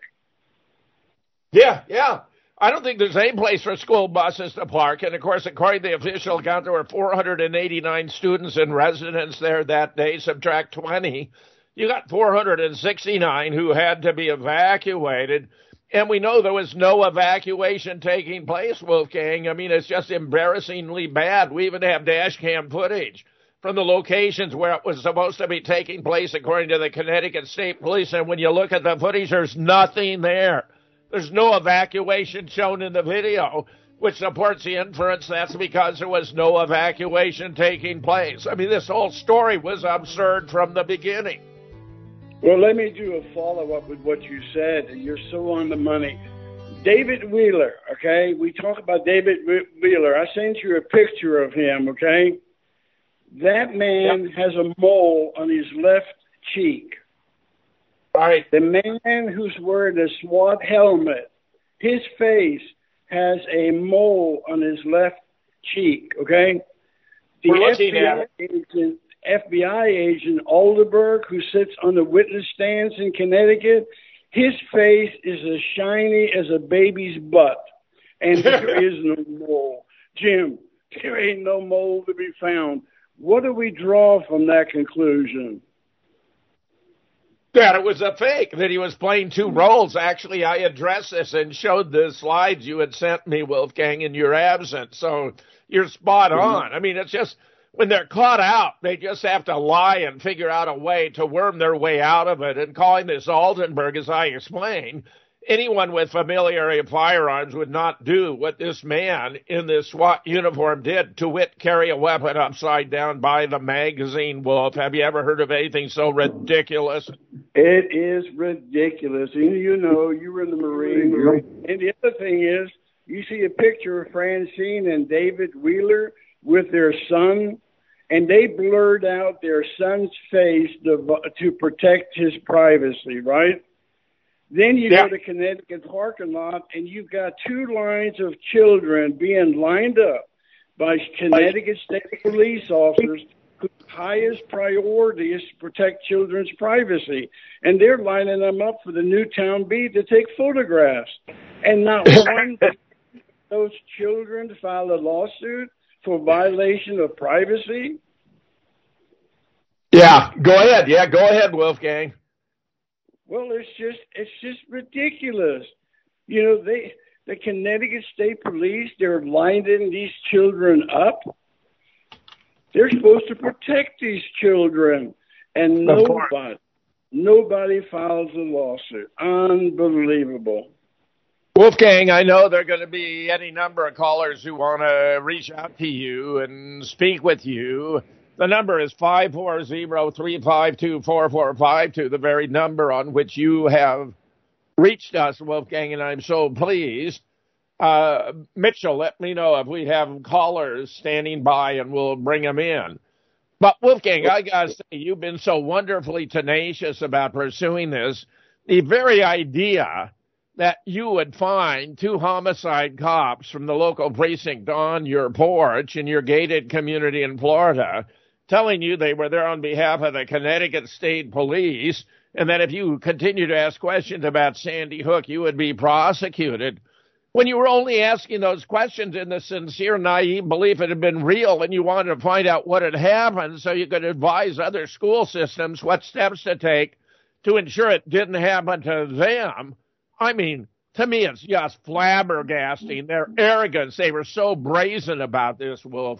Yeah, yeah. I don't think there's any place for school buses to park. And, of course, according to the official count, there were four hundred eighty-nine students and residents there that day. Subtract twenty. You got four hundred sixty-nine who had to be evacuated. And we know there was no evacuation taking place, Wolfgang. I mean, it's just embarrassingly bad. We even have dash cam footage from the locations where it was supposed to be taking place, according to the Connecticut State Police. And when you look at the footage, there's nothing there. There's no evacuation shown in the video, which supports the inference that's because there was no evacuation taking place. I mean, this whole story was absurd from the beginning. Well, let me do a follow-up with what you said, and you're so on the money. David Wheeler, okay? We talk about David Wheeler. I sent you a picture of him, okay? That man yep. has a mole on his left cheek. All right. The man who's wearing a SWAT helmet, his face has a mole on his left cheek, okay? The F B I agent, F B I agent Oldenburg, who sits on the witness stands in Connecticut, his face is as shiny as a baby's butt, and there is no mole. Jim, there ain't no mole to be found. What do we draw from that conclusion? That it was a fake, that he was playing two roles. Actually, I addressed this and showed the slides you had sent me, Wolfgang, in your absence. So you're spot on. I mean, it's just when they're caught out, they just have to lie and figure out a way to worm their way out of it. And calling this Oldenburg, as I explained, anyone with familiarity of firearms would not do what this man in this SWAT uniform did, to wit, carry a weapon upside down by the magazine, Wolf. Have you ever heard of anything so ridiculous? It is ridiculous. And you know, you were in the Marines. And the other thing is, you see a picture of Francine and David Wheeler with their son, and they blurred out their son's face to, to protect his privacy, right? Then you yeah. go to Connecticut parking lot, and you've got two lines of children being lined up by Connecticut State Police officers whose highest priority is to protect children's privacy. And they're lining them up for the Newtown Beat to take photographs. And not one of those children filed a lawsuit for violation of privacy. Yeah, go ahead. Yeah, go ahead, Wolfgang. Well, it's just it's just ridiculous. You know, they the Connecticut State Police, they're lining these children up. They're supposed to protect these children, and nobody nobody files a lawsuit. Unbelievable. Wolfgang, I know there are going to be any number of callers who want to reach out to you and speak with you. The number is five four zero, three five two, four four five two, the very number on which you have reached us, Wolfgang, and I'm so pleased. Uh, Mitchell, let me know if we have callers standing by, and we'll bring them in. But, Wolfgang, I got to say, you've been so wonderfully tenacious about pursuing this. The very idea that you would find two homicide cops from the local precinct on your porch in your gated community in Florida telling you they were there on behalf of the Connecticut State Police, and that if you continue to ask questions about Sandy Hook, you would be prosecuted, when you were only asking those questions in the sincere, naive belief it had been real, and you wanted to find out what had happened so you could advise other school systems what steps to take to ensure it didn't happen to them. I mean, to me, it's just flabbergasting. Their arrogance. They were so brazen about this, Wolf.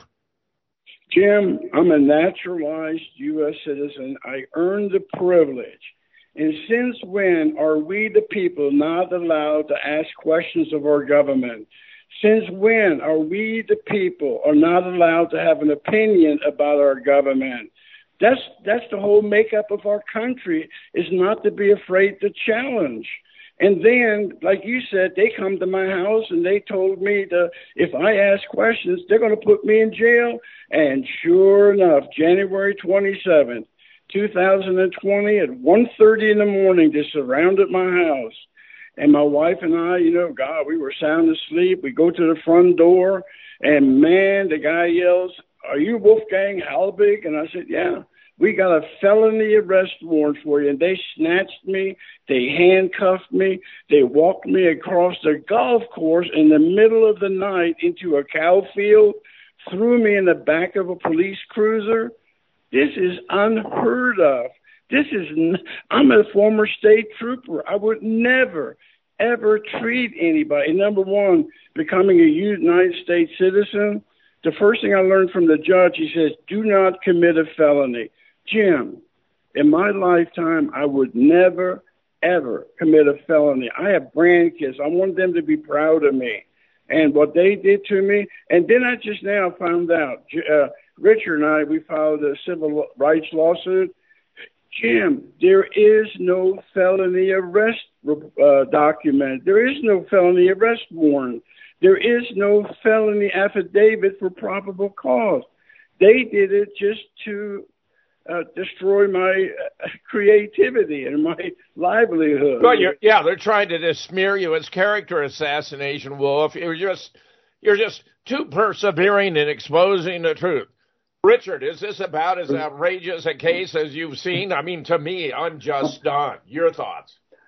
Jim, I'm a naturalized U S citizen. I earned the privilege. And since when are we, the people, not allowed to ask questions of our government? Since when are we, the people, are not allowed to have an opinion about our government? That's that's the whole makeup of our country, is not to be afraid to challenge. And then, like you said, they come to my house and they told me that if I ask questions, they're going to put me in jail. And sure enough, January twenty-seventh, two thousand twenty, at one thirty in the morning, they surrounded my house. And my wife and I, you know, God, we were sound asleep. We go to the front door, and man, the guy yells, "Are you Wolfgang Halbig?" And I said, "Yeah. We got a felony arrest warrant for you." And they snatched me. They handcuffed me. They walked me across the golf course in the middle of the night into a cow field, threw me in the back of a police cruiser. This is unheard of. This is, n- I'm a former state trooper. I would never, ever treat anybody. Number one, becoming a United States citizen, the first thing I learned from the judge, he says, do not commit a felony. Jim, in my lifetime, I would never, ever commit a felony. I have grandkids. I want them to be proud of me. And what they did to me, and then I just now found out, uh, Richard and I, we filed a civil rights lawsuit. Jim, there is no felony arrest uh, document. There is no felony arrest warrant. There is no felony affidavit for probable cause. They did it just to uh, destroy my uh, creativity and my livelihood. Well, you're, yeah, they're trying to just smear you as character assassination, Wolf. You're just, you're just too persevering in exposing the truth. Richard, is this about as outrageous a case as you've seen? I mean, to me, I'm just stunned. Your thoughts?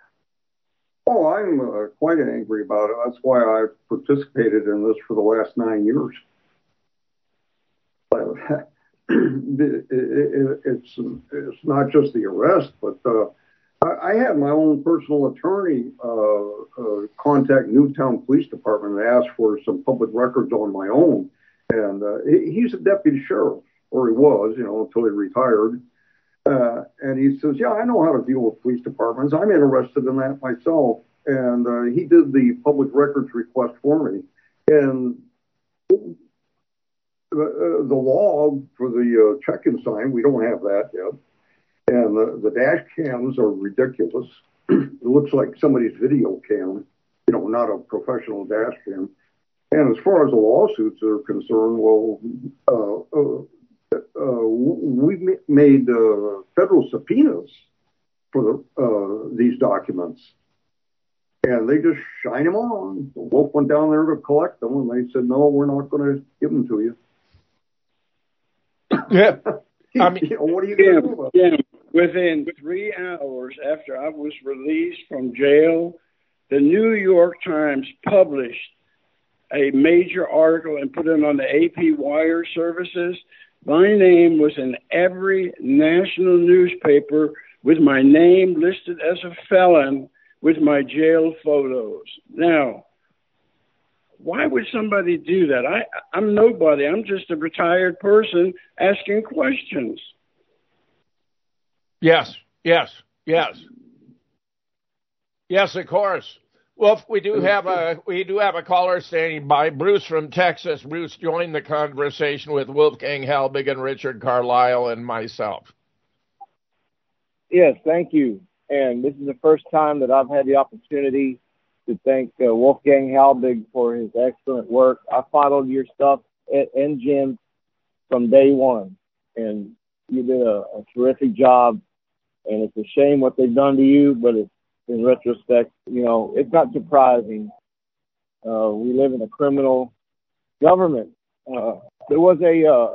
Oh, I'm uh, quite angry about it. That's why I've participated in this for the last nine years. But it, it, it's it's not just the arrest, but uh, I, I had my own personal attorney uh, uh, contact Newtown Police Department and ask for some public records on my own. And uh, he, he's a deputy sheriff, or he was, you know, until he retired. Uh, and he says, yeah, I know how to deal with police departments. I'm interested in that myself. And uh, he did the public records request for me. And the, uh, the law for the uh, check-in sign, we don't have that yet. And the, the dash cams are ridiculous. It looks like somebody's video cam, you know, not a professional dash cam. And as far as the lawsuits are concerned, well, uh, uh, uh, we made uh, federal subpoenas for the, uh, these documents. And they just shine them on. The Wolf went down there to collect them, and they said, no, we're not going to give them to you. Yeah. I mean, you know, what are you going to do about it? Yeah. Within three hours after I was released from jail, the New York Times published a major article and put it on the A P Wire services. My name was in every national newspaper with my name listed as a felon with my jail photos. Now, why would somebody do that? I, I'm nobody. I'm just a retired person asking questions. Yes, yes, yes. Yes, of course. Well, we do have a we do have a caller standing by, Bruce from Texas. Bruce, join the conversation with Wolfgang Halbig and Richard Carlisle and myself. Yes, thank you. And this is the first time that I've had the opportunity to thank uh, Wolfgang Halbig for his excellent work. I followed your stuff at, and Jim from day one, and you did a, a terrific job. And it's a shame what they've done to you, but it's, in retrospect, you know, it's not surprising. Uh, we live in a criminal government. Uh, there was a, uh,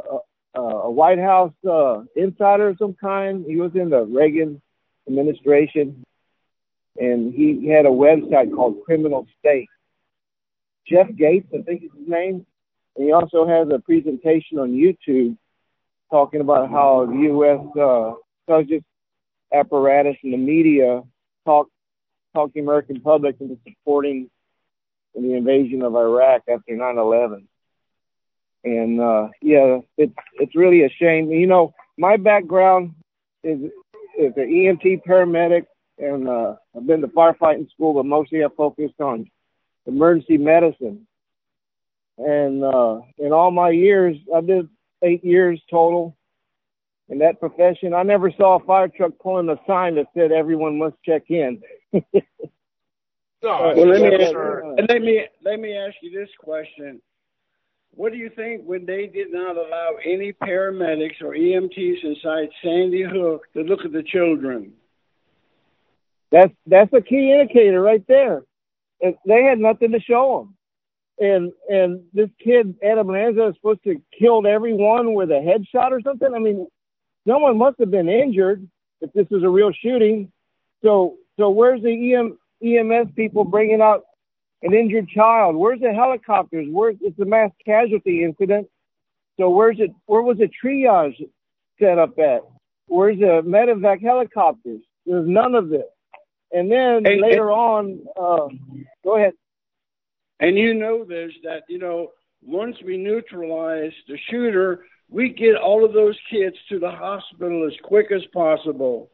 uh, a White House uh, insider of some kind. He was in the Reagan administration, and he had a website called Criminal State. Jeff Gates, I think is his name. And he also has a presentation on YouTube talking about how the U S uh, intelligence apparatus and the media talk talk the American public into supporting the invasion of Iraq after nine eleven. And uh, yeah, it's it's really a shame. You know, my background is is an E M T paramedic, and uh, I've been to firefighting school, but mostly I focused on emergency medicine. And uh, in all my years, I did eight years total in that profession. I never saw a fire truck pulling a sign that said everyone must check in. No, well, let me ask, and let me let me ask you this question: what do you think when they did not allow any paramedics or E M Ts inside Sandy Hook to look at the children? That's that's a key indicator right there. They had nothing to show them. And and this kid, Adam Lanza, is supposed to have killed everyone with a headshot or something. I mean, someone must have been injured if this was a real shooting. So so where's the E M, E M S people bringing out an injured child? Where's the helicopters? Where's it's a mass casualty incident? So where's it? Where was the triage set up at? Where's the medevac helicopters? There's none of this. And then and, later and, on, uh, go ahead. And you know this, that, you know, once we neutralize the shooter, we get all of those kids to the hospital as quick as possible.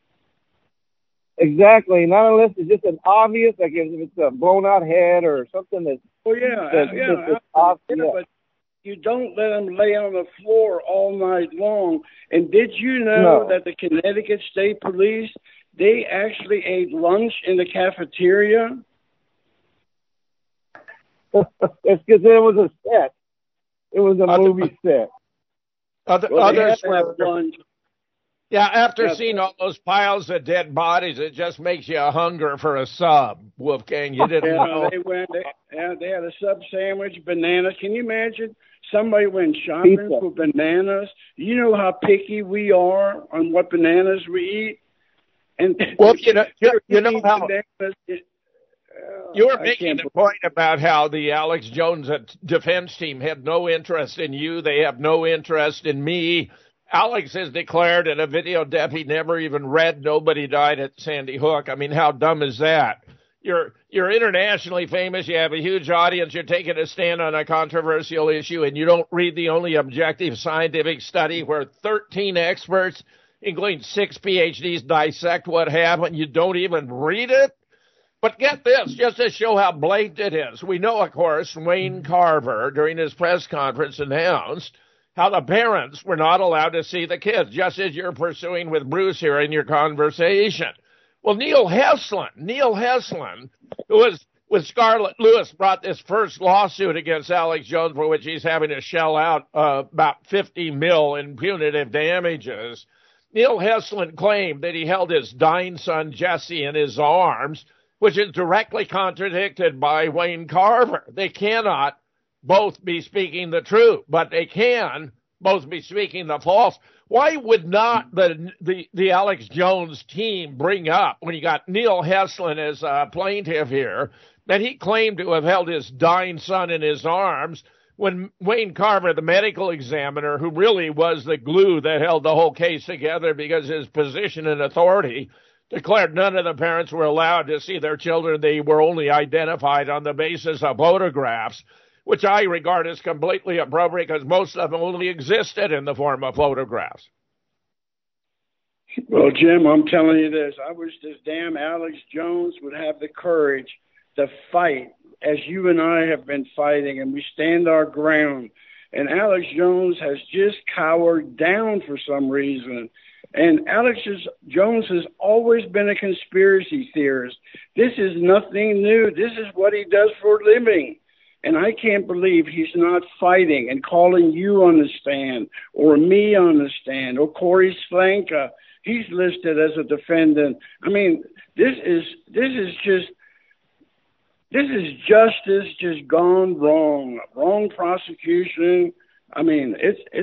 Exactly. Not unless it's just an obvious, like if it's a blown out head or something that's. Oh, yeah. That's, yeah, that's yeah, obvious. yeah. But you don't let them lay on the floor all night long. And did you know No. that the Connecticut State Police, they actually ate lunch in the cafeteria? It's because it was a set. It was a Other, movie set. Other, Well, they others had to have were, lunch. yeah, after Yeah. seeing all those piles of dead bodies, it just makes you a hunger for a sub, Wolfgang. You didn't Yeah, know. they went. They, yeah, they had a sub sandwich, bananas. Can you imagine somebody went shopping Pizza. for bananas? You know how picky we are on what bananas we eat. And Well, you know, you, you know how bananas, it, uh, you were I making can't the point about how the Alex Jones defense team had no interest in you. They have no interest in me. Alex has declared in a video dep he never even read Nobody Died at Sandy Hook. I mean, how dumb is that? You're you're internationally famous. You have a huge audience. You're taking a stand on a controversial issue, and you don't read the only objective scientific study where thirteen experts, including six P H Ds, dissect what happened. You don't even read it? But get this, just to show how blatant it is. We know, of course, Wayne Carver, during his press conference, announced how the parents were not allowed to see the kids, just as you're pursuing with Bruce here in your conversation. Well, Neil Heslin, Neil Heslin, who was with Scarlett Lewis, brought this first lawsuit against Alex Jones, for which he's having to shell out uh, about fifty mil in punitive damages. Neil Heslin claimed that he held his dying son Jesse in his arms, which is directly contradicted by Wayne Carver. They cannot both be speaking the truth, but they can both be speaking the false. Why would not the the, the Alex Jones team bring up, when you got Neil Heslin as a plaintiff here, that he claimed to have held his dying son in his arms, when Wayne Carver, the medical examiner, who really was the glue that held the whole case together because his position and authority, declared none of the parents were allowed to see their children. They were only identified on the basis of photographs, which I regard as completely appropriate because most of them only existed in the form of photographs. Well, Jim, I'm telling you this. I wish this damn Alex Jones would have the courage to fight as you and I have been fighting, and we stand our ground. And Alex Jones has just cowered down for some reason. And Alex Jones has always been a conspiracy theorist. This is nothing new. This is what he does for a living. And I can't believe he's not fighting and calling you on the stand, or me on the stand, or Corey Slanka. He's listed as a defendant. I mean, this is this is just this is justice just gone wrong. Wrong prosecution. I mean, it's it's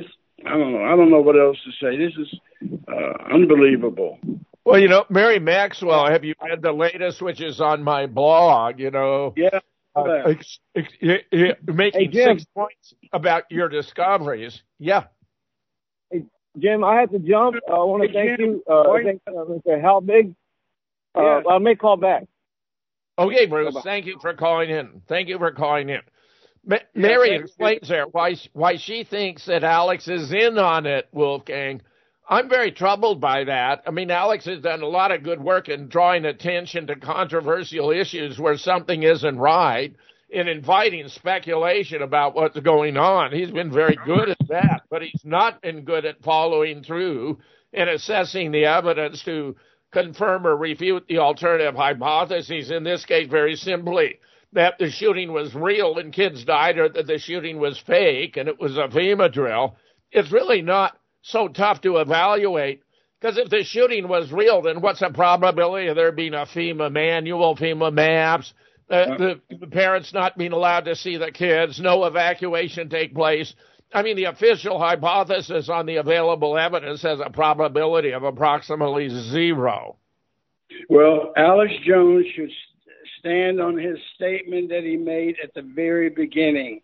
I don't know. I don't know what else to say. This is uh, unbelievable. Well, you know, Mary Maxwell, have you read the latest, which is on my blog, you know? Yeah. Uh, ex, ex, ex, making hey, Jim. six points about your discoveries. Yeah. Hey, Jim, I have to jump. I want to Hey, thank Jim. you. Uh, Wait. thank uh, Mister Halbig. Uh, Yeah. I may call back. Okay, Bruce, Bye-bye. thank you for calling in. Thank you for calling in. Ma- Mary explains there why why she thinks that Alex is in on it, Wolfgang. I'm very troubled by that. I mean, Alex has done a lot of good work in drawing attention to controversial issues where something isn't right, in inviting speculation about what's going on. He's been very good at that, but he's not been good at following through and assessing the evidence to confirm or refute the alternative hypotheses. In this case, very simply, that the shooting was real and kids died, or that the shooting was fake and it was a FEMA drill. It's really not so tough to evaluate, because if the shooting was real, then what's the probability of there being a FEMA manual, FEMA maps, uh, the, the parents not being allowed to see the kids, no evacuation take place? I mean, the official hypothesis on the available evidence has a probability of approximately zero. Well, Alex Jones should stand on his statement that he made at the very beginning.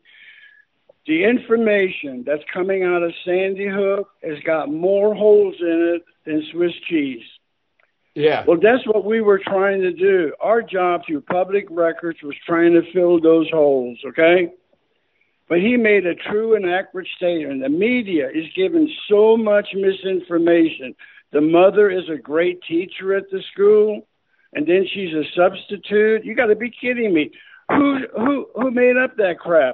The information that's coming out of Sandy Hook has got more holes in it than Swiss cheese. Yeah. Well, that's what we were trying to do. Our job through public records was trying to fill those holes, okay? But he made a true and accurate statement. The media is giving so much misinformation. The mother is a great teacher at the school, and then she's a substitute. You got to be kidding me. Who who who made up that crap?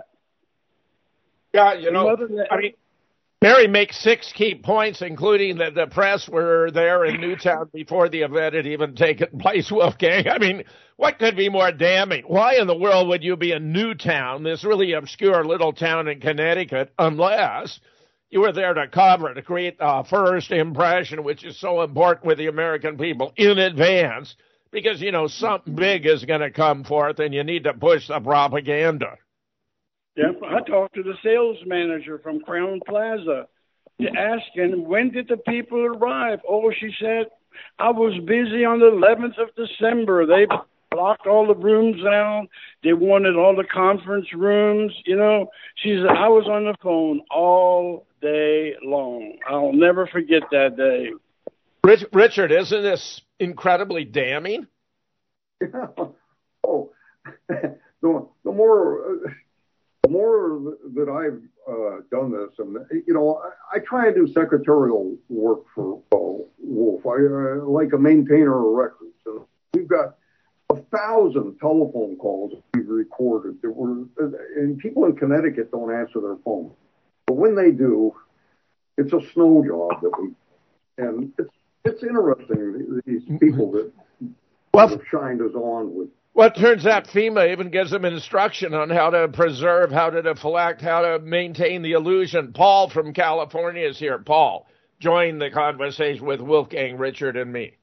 Yeah, you know, That, I mean, Mary makes six key points, including that the press were there in Newtown before the event had even taken place, Wolfgang. I mean, what could be more damning? Why in the world would you be in Newtown, this really obscure little town in Connecticut, unless you were there to cover, to create a first impression, which is so important with the American people, in advance, because, you know, something big is going to come forth and you need to push the propaganda. Yeah, I talked to the sales manager from Crown Plaza to ask him, when did the people arrive? Oh, she said, I was busy on the eleventh of December. They blocked all the rooms out. They wanted all the conference rooms, you know. She said, I was on the phone all day long. I'll never forget that day. Rich, Richard, isn't this incredibly damning? Yeah. Oh, the, the more... Uh, The more that I've uh, done this, and you know, I, I try and do secretarial work for uh, Wolf. I uh, like a maintainer of records. And we've got a thousand telephone calls we've recorded that were, and people in Connecticut don't answer their phone, but when they do, it's a snow job that we. And it's it's interesting these people that well, shined us on with. Well, it turns out FEMA even gives them instruction on how to preserve, how to deflect, how to maintain the illusion. Paul from California is here. Paul, join the conversation with Wolfgang, Richard, and me.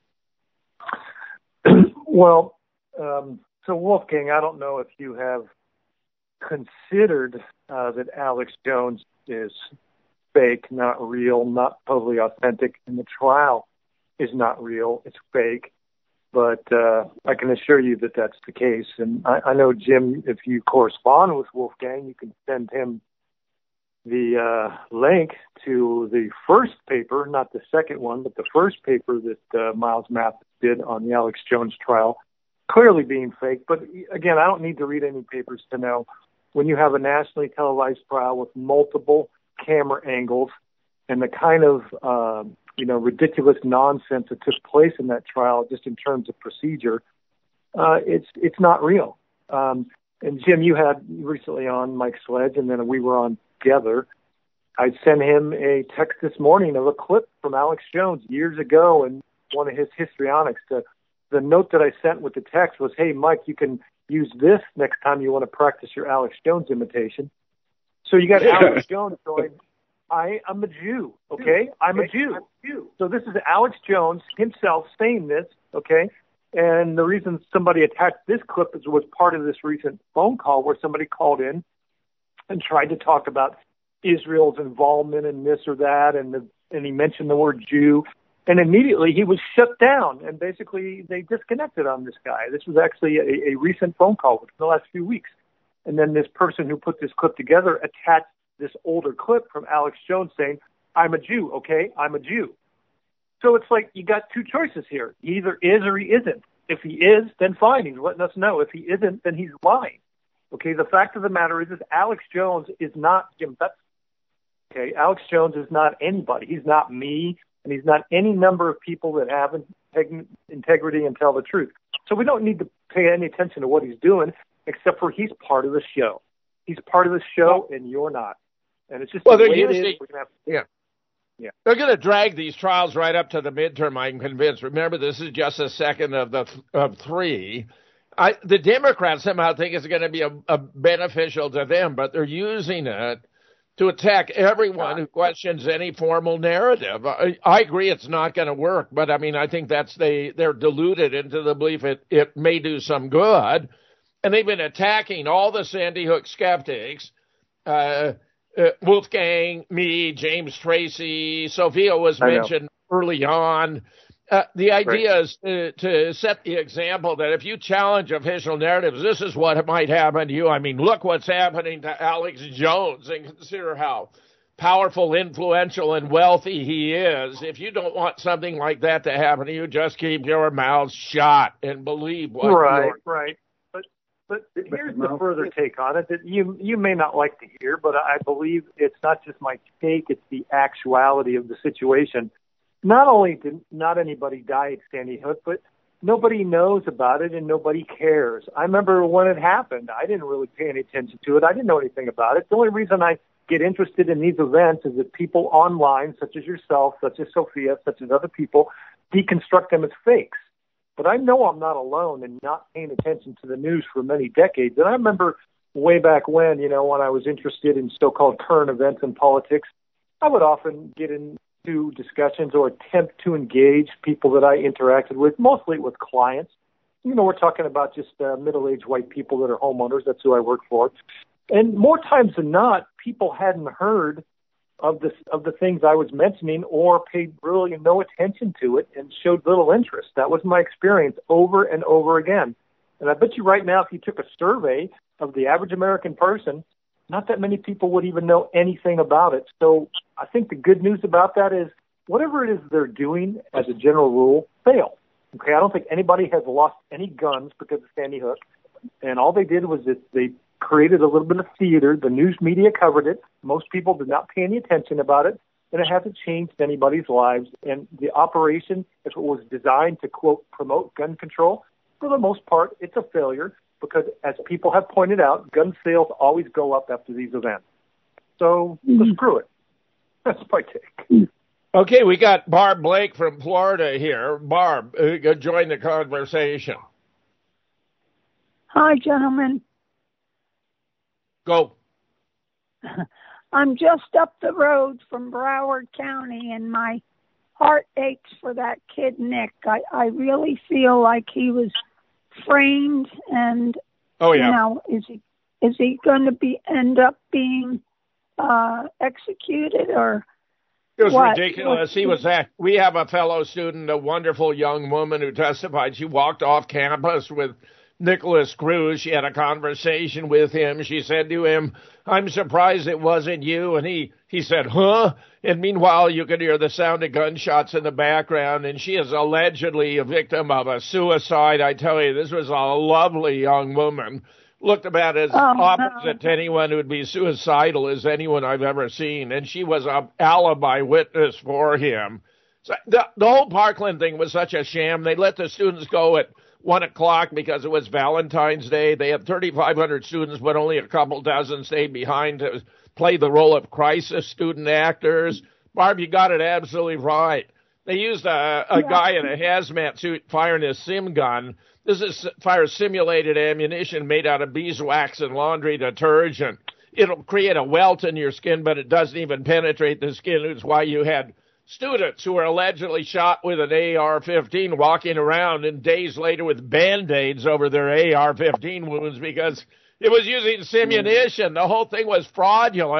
Well, um, so Wolfgang, I don't know if you have considered uh, that Alex Jones is fake, not real, not totally authentic, and the trial is not real, it's fake. But uh, I can assure you that that's the case. And I, I know, Jim, if you correspond with Wolfgang, you can send him the uh, link to the first paper, not the second one, but the first paper that uh, Miles Mathis did on the Alex Jones trial, clearly being fake. But again, I don't need to read any papers to know when you have a nationally televised trial with multiple camera angles and the kind of uh, you know, ridiculous nonsense that took place in that trial, just in terms of procedure, uh, it's it's not real. Um, and Jim, you had recently on Mike Sledge, and then we were on together. I sent him a text this morning of a clip from Alex Jones years ago in one of his histrionics. The, the note that I sent with the text was, hey, Mike, you can use this next time you want to practice your Alex Jones imitation. So you got Alex Jones going, I am a Jew, okay? I'm a Jew. So this is Alex Jones himself saying this, okay? And the reason somebody attached this clip is was part of this recent phone call where somebody called in and tried to talk about Israel's involvement in this or that, and the, and he mentioned the word Jew, and immediately he was shut down, and basically they disconnected on this guy. This was actually a, a recent phone call within the last few weeks. And then this person who put this clip together attached this older clip from Alex Jones saying, I'm a Jew, okay? I'm a Jew. So it's like you got two choices here. He either is or he isn't. If he is, then fine. He's letting us know. If he isn't, then he's lying. Okay, the fact of the matter is, is Alex Jones is not Jim Betts. Okay, Alex Jones is not anybody. He's not me, and he's not any number of people that have integ- integrity and tell the truth. So we don't need to pay any attention to what he's doing, except for he's part of the show. He's part of the show, and you're not. And it's just well, the way usually, it is. We're gonna have to, yeah. Yeah. They're going to drag these trials right up to the midterm, I'm convinced. Remember, this is just a second of the of three. I, the Democrats somehow think it's going to be a, a beneficial to them, but they're using it to attack everyone who questions any formal narrative. I, I agree it's not going to work, but I mean, I think that's they, they're deluded into the belief it, it may do some good. And they've been attacking all the Sandy Hook skeptics, uh, Uh, Wolfgang, me, James Tracy, Sophia was mentioned early on. Uh, the idea right. is to, to set the example that if you challenge official narratives, this is what might happen to you. I mean, look what's happening to Alex Jones, and consider how powerful, influential, and wealthy he is. If you don't want something like that to happen to you, just keep your mouth shut and believe what right, you're... Right, But But here's the further take on it that you you may not like to hear, but I believe it's not just my take, it's the actuality of the situation. Not only did not anybody die at Sandy Hook, but nobody knows about it and nobody cares. I remember when it happened, I didn't really pay any attention to it. I didn't know anything about it. The only reason I get interested in these events is that people online, such as yourself, such as Sophia, such as other people, deconstruct them as fakes. But I know I'm not alone in not paying attention to the news for many decades. And I remember way back when, you know, when I was interested in so-called current events and politics, I would often get into discussions or attempt to engage people that I interacted with, mostly with clients. You know, we're talking about just uh, middle-aged white people that are homeowners. That's who I work for. And more times than not, people hadn't heard of the of the things I was mentioning or paid really no attention to it and showed little interest. That was my experience over and over again. And I bet you right now, if you took a survey of the average American person, not that many people would even know anything about it. So I think the good news about that is whatever it is they're doing, as a general rule, fail. Okay, I don't think anybody has lost any guns because of Sandy Hook. And all they did was that they created a little bit of theater. The news media covered it. Most people did not pay any attention about it, and it hasn't changed anybody's lives. And the operation, if it was designed to, quote, promote gun control, for the most part, it's a failure because, as people have pointed out, gun sales always go up after these events. So, mm-hmm. screw it. That's my take. Okay, we got Barb Blake from Florida here. Barb, uh, join the conversation. Hi, gentlemen. Go. I'm just up the road from Broward County, and my heart aches for that kid, Nick. I, I really feel like he was framed, and, oh, yeah. you know, is he is he going to be end up being uh, executed, or It was what? ridiculous. What? He was at, we have a fellow student, a wonderful young woman who testified. She walked off campus with Nicholas Cruz. She had a conversation with him. She said to him, I'm surprised it wasn't you. And he, he said, huh? And meanwhile, you could hear the sound of gunshots in the background. And she is allegedly a victim of a suicide. I tell you, this was a lovely young woman. Looked about as oh, opposite no. to anyone who would be suicidal as anyone I've ever seen. And she was an alibi witness for him. So the, the whole Parkland thing was such a sham. They let the students go at one o'clock because it was Valentine's Day. They had thirty-five hundred students, but only a couple dozen stayed behind to play the role of crisis student actors. Barb, you got it absolutely right. They used a, a yeah. guy in a hazmat suit firing a sim gun. This is fire simulated ammunition made out of beeswax and laundry detergent. It'll create a welt in your skin, but it doesn't even penetrate the skin. It's why you had students who were allegedly shot with an A R fifteen walking around and days later with Band-Aids over their A R fifteen wounds because it was using simunition. The whole thing was fraudulent.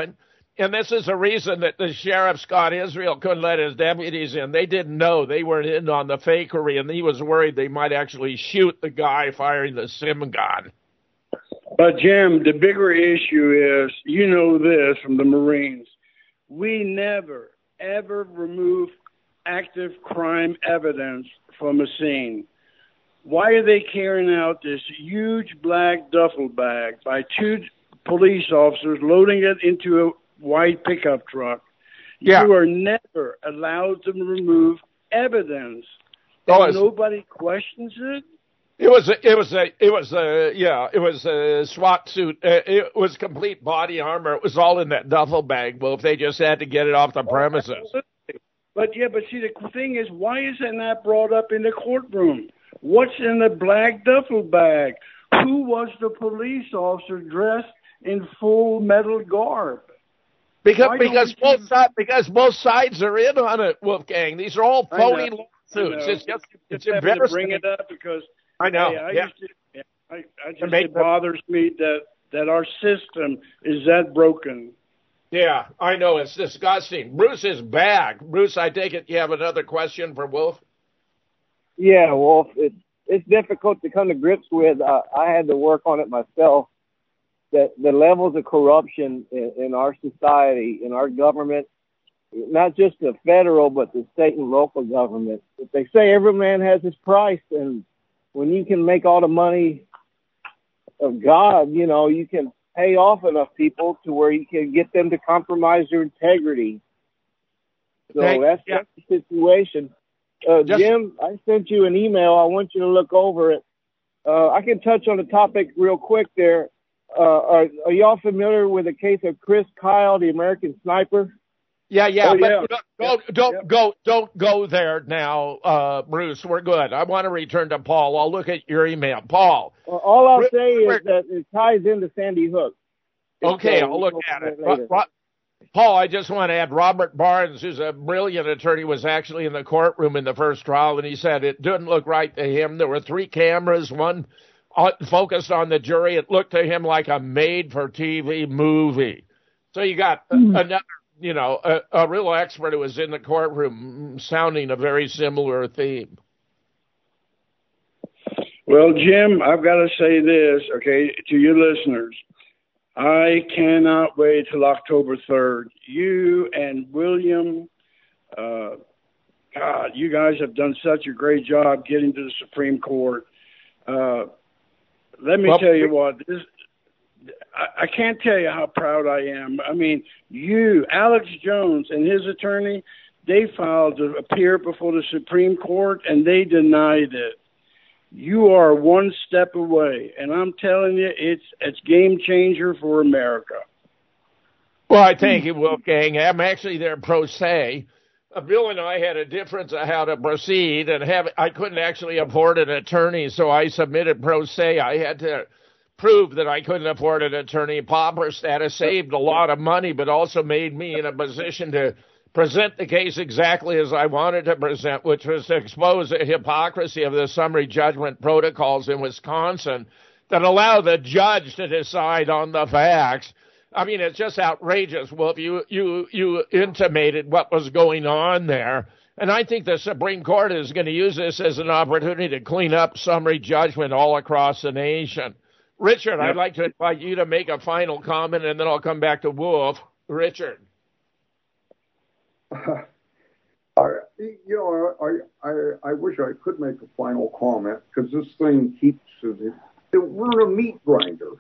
And this is a reason that the sheriff, Scott Israel, couldn't let his deputies in. They didn't know. They weren't in on the fakery, and he was worried they might actually shoot the guy firing the sim gun. But, Jim, the bigger issue is, you know this from the Marines, we never, ever remove active crime evidence from a scene. Why are they carrying out this huge black duffel bag by two police officers loading it into a white pickup truck? Yeah. You are never allowed to remove evidence. Oh, And nobody questions it? It was a, it was a, it was a, yeah, it was a SWAT suit. Uh, it was complete body armor. It was all in that duffel bag. Well, if they just had to get it off the premises. But, yeah, but see, the thing is, why isn't that brought up in the courtroom? What's in the black duffel bag? Who was the police officer dressed in full metal garb? Because Why because don't we both sides because both sides are in on it, Wolfgang. These are all I phony know. lawsuits. I know. It's just it's Just having to embarrassing. bring it up because I know. Hey, I yeah. used to, yeah, I, I just, make it the- bothers me that that our system is that broken. Yeah, I know. It's disgusting. Bruce is back. Bruce, I take it you have another question for Wolf? Yeah, Wolf, it's it's difficult to come to grips with. Uh, I had to work on it myself. That the levels of corruption in, in our society, in our government, not just the federal, but the state and local government. They say every man has his price, and when you can make all the money of God, you know, you can pay off enough people to where you can get them to compromise their integrity. So Hey, that's, yeah. that's the situation. Uh, Just- Jim, I sent you an email. I want you to look over it. Uh, I can touch on the topic real quick there. Uh, are, are y'all familiar with the case of Chris Kyle, the American sniper? Yeah, yeah, Oh, but yeah. don't Yep, don't yep. go don't go there now, uh, Bruce. We're good. I want to return to Paul. I'll look at your email, Paul. Well, all I'll Rick- say Rick- is that it ties into Sandy Hook. Okay, So I'll we'll look go at from it. there later. Ro- Ro- Paul, I just want to add Robert Barnes, who's a brilliant attorney, was actually in the courtroom in the first trial, and he said it didn't look right to him. There were three cameras, one uh, focused on the jury. It looked to him like a made-for-T V movie. So you got uh, another, you know, a, a real expert who was in the courtroom sounding a very similar theme. Well, Jim, I've got to say this, okay, to your listeners. I cannot wait till October third. You and William, uh, God, you guys have done such a great job getting to the Supreme Court. Uh, let me Well, tell you what, this, I, I can't tell you how proud I am. I mean, you, Alex Jones, and his attorney, they filed to appear before the Supreme Court, and they denied it. You are one step away, and I'm telling you, it's it's game changer for America. Well, I thank you, Wolfgang. I'm actually there pro se. Uh, Bill and I had a difference of how to proceed, and have I couldn't actually afford an attorney, so I submitted pro se. I had to prove that I couldn't afford an attorney. Pauper status saved a lot of money, but also made me in a position to present the case exactly as I wanted to present, which was to expose the hypocrisy of the summary judgment protocols in Wisconsin that allow the judge to decide on the facts. I mean, it's just outrageous. Well, if you, you, you intimated what was going on there. And I think the Supreme Court is going to use this as an opportunity to clean up summary judgment all across the nation. Richard, Yep. I'd like to invite you to make a final comment, and then I'll come back to Wolf. Richard. I, you know, I, I, I wish I could make a final comment because this thing keeps, it, we're a meat grinder.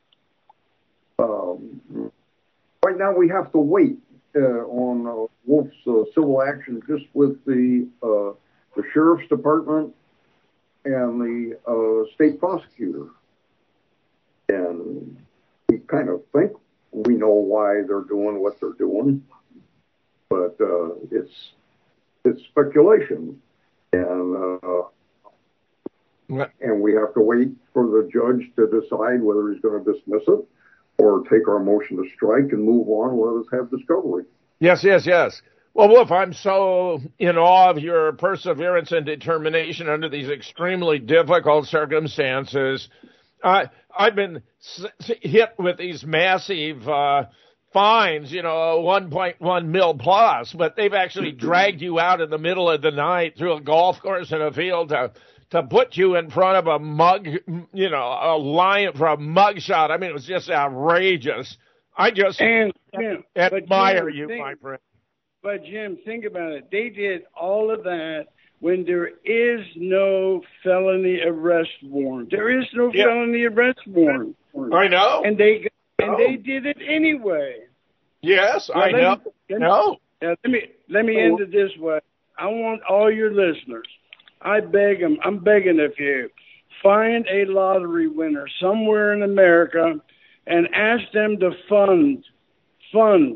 Um, right now we have to wait uh, on uh, Wolf's uh, civil action just with the, uh, the sheriff's department and the uh, state prosecutor. And we kind of think we know why they're doing what they're doing. But uh, it's it's speculation, and uh, and we have to wait for the judge to decide whether he's going to dismiss it or take our motion to strike and move on. Let us have discovery. Yes, yes, yes. Well, Wolf, I'm so in awe of your perseverance and determination under these extremely difficult circumstances. Uh, I've been hit with these massive uh, fines, you know, one point one mil plus, but they've actually dragged you out in the middle of the night through a golf course and a field to to put you in front of a mug, you know, a line for a mug shot. I mean, it was just outrageous. I just and, Jim, admire Jim, you, think, my friend. But, Jim, think about it. They did all of that when there is no felony arrest warrant. There is no yeah. felony arrest warrant. I know. And they and Oh. they did it anyway. Yes, now, I know. Me, let no. Me, now, let me let me end it this way. I want all your listeners. I beg them. I'm begging of you. Find a lottery winner somewhere in America and ask them to fund fund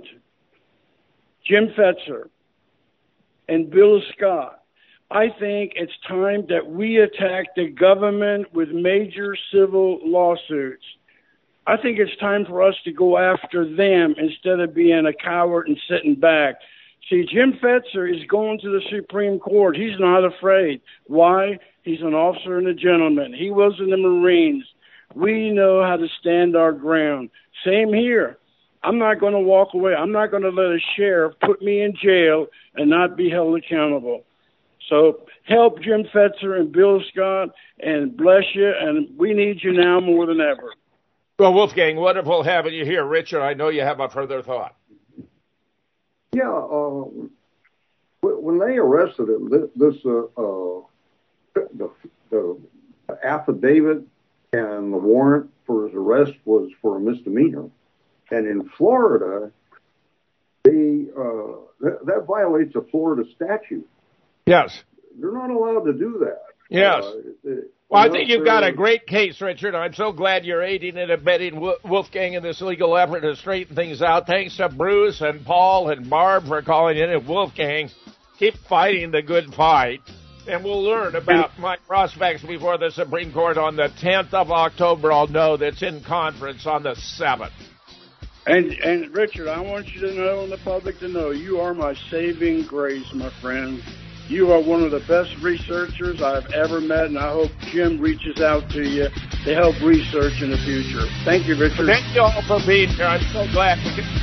Jim Fetzer and Bill Scott. I think it's time that we attack the government with major civil lawsuits. I think it's time for us to go after them instead of being a coward and sitting back. See, Jim Fetzer is going to the Supreme Court. He's not afraid. Why? He's an officer and a gentleman. He was in the Marines. We know how to stand our ground. Same here. I'm not going to walk away. I'm not going to let a sheriff put me in jail and not be held accountable. So help Jim Fetzer and Bill Scott, and bless you, and we need you now more than ever. Well, Wolfgang, wonderful having you here. Richard, I know you have a further thought. Yeah, uh, when they arrested him, this, this uh, uh, the, the affidavit and the warrant for his arrest was for a misdemeanor. And in Florida, they, uh, that, that violates a Florida statute. Yes. They're not allowed to do that. Yes. Uh, it, well, I think you've got a great case, Richard. I'm so glad you're aiding and abetting Wolfgang in this legal effort to straighten things out. Thanks to Bruce and Paul and Barb for calling in. And Wolfgang, keep fighting the good fight. And we'll learn about my prospects before the Supreme Court on the tenth of October. I'll know that's in conference on the seventh. And, and Richard, I want you to know and the public to know you are my saving grace, my friend. You are one of the best researchers I've ever met, and I hope Jim reaches out to you to help research in the future. Thank you, Richard. Thank you all for being here. I'm so glad to get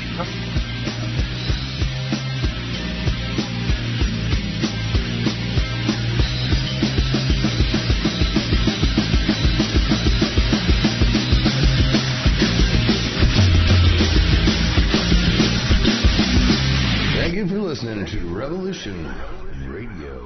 Thank you for listening to Revolution Radio.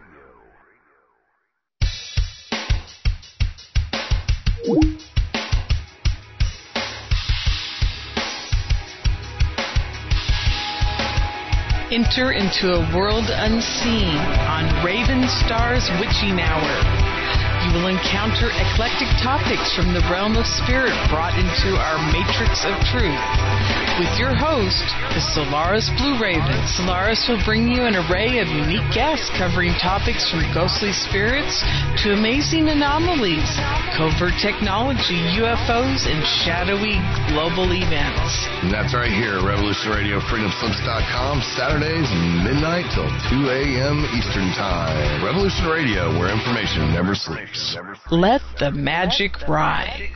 Enter into a world unseen on Raven Star's Witching Hour. You will encounter eclectic topics from the realm of spirit brought into our matrix of truth. With your host, the Solaris Blue Raven. Solaris will bring you an array of unique guests covering topics from ghostly spirits to amazing anomalies, covert technology, U F Os, and shadowy global events. And that's right here at Revolution Radio, freedom slips dot com, Saturdays midnight till two a.m. Eastern Time. Revolution Radio, where information never sleeps. Let the magic rise.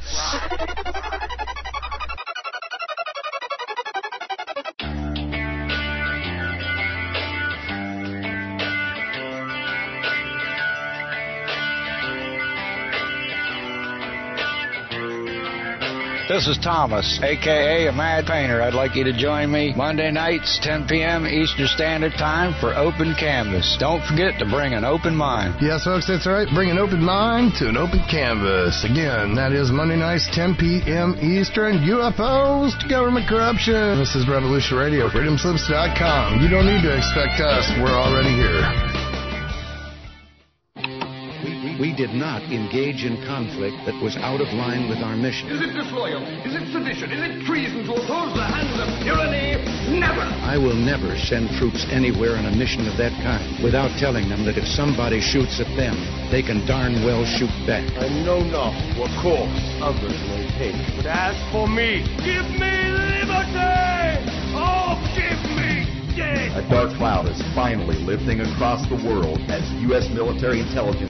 This is Thomas, a k a. a Mad Painter. I'd like you to join me Monday nights, ten p.m. Eastern Standard Time for Open Canvas. Don't forget to bring an open mind. Yes, folks, that's right. Bring an open mind to an open canvas. Again, that is Monday nights, ten p.m. Eastern. U F Os to government corruption. This is Revolution Radio, freedom slips dot com. You don't need to expect us. We're already here. We did not engage in conflict that was out of line with our mission. Is it disloyal? Is it sedition? Is it treason to oppose the hands of tyranny? Never! I will never send troops anywhere on a mission of that kind without telling them that if somebody shoots at them, they can darn well shoot back. I know not what course others may take, but as for me, give me liberty! Oh, give me death! A dark cloud is finally lifting across the world as U S military intelligence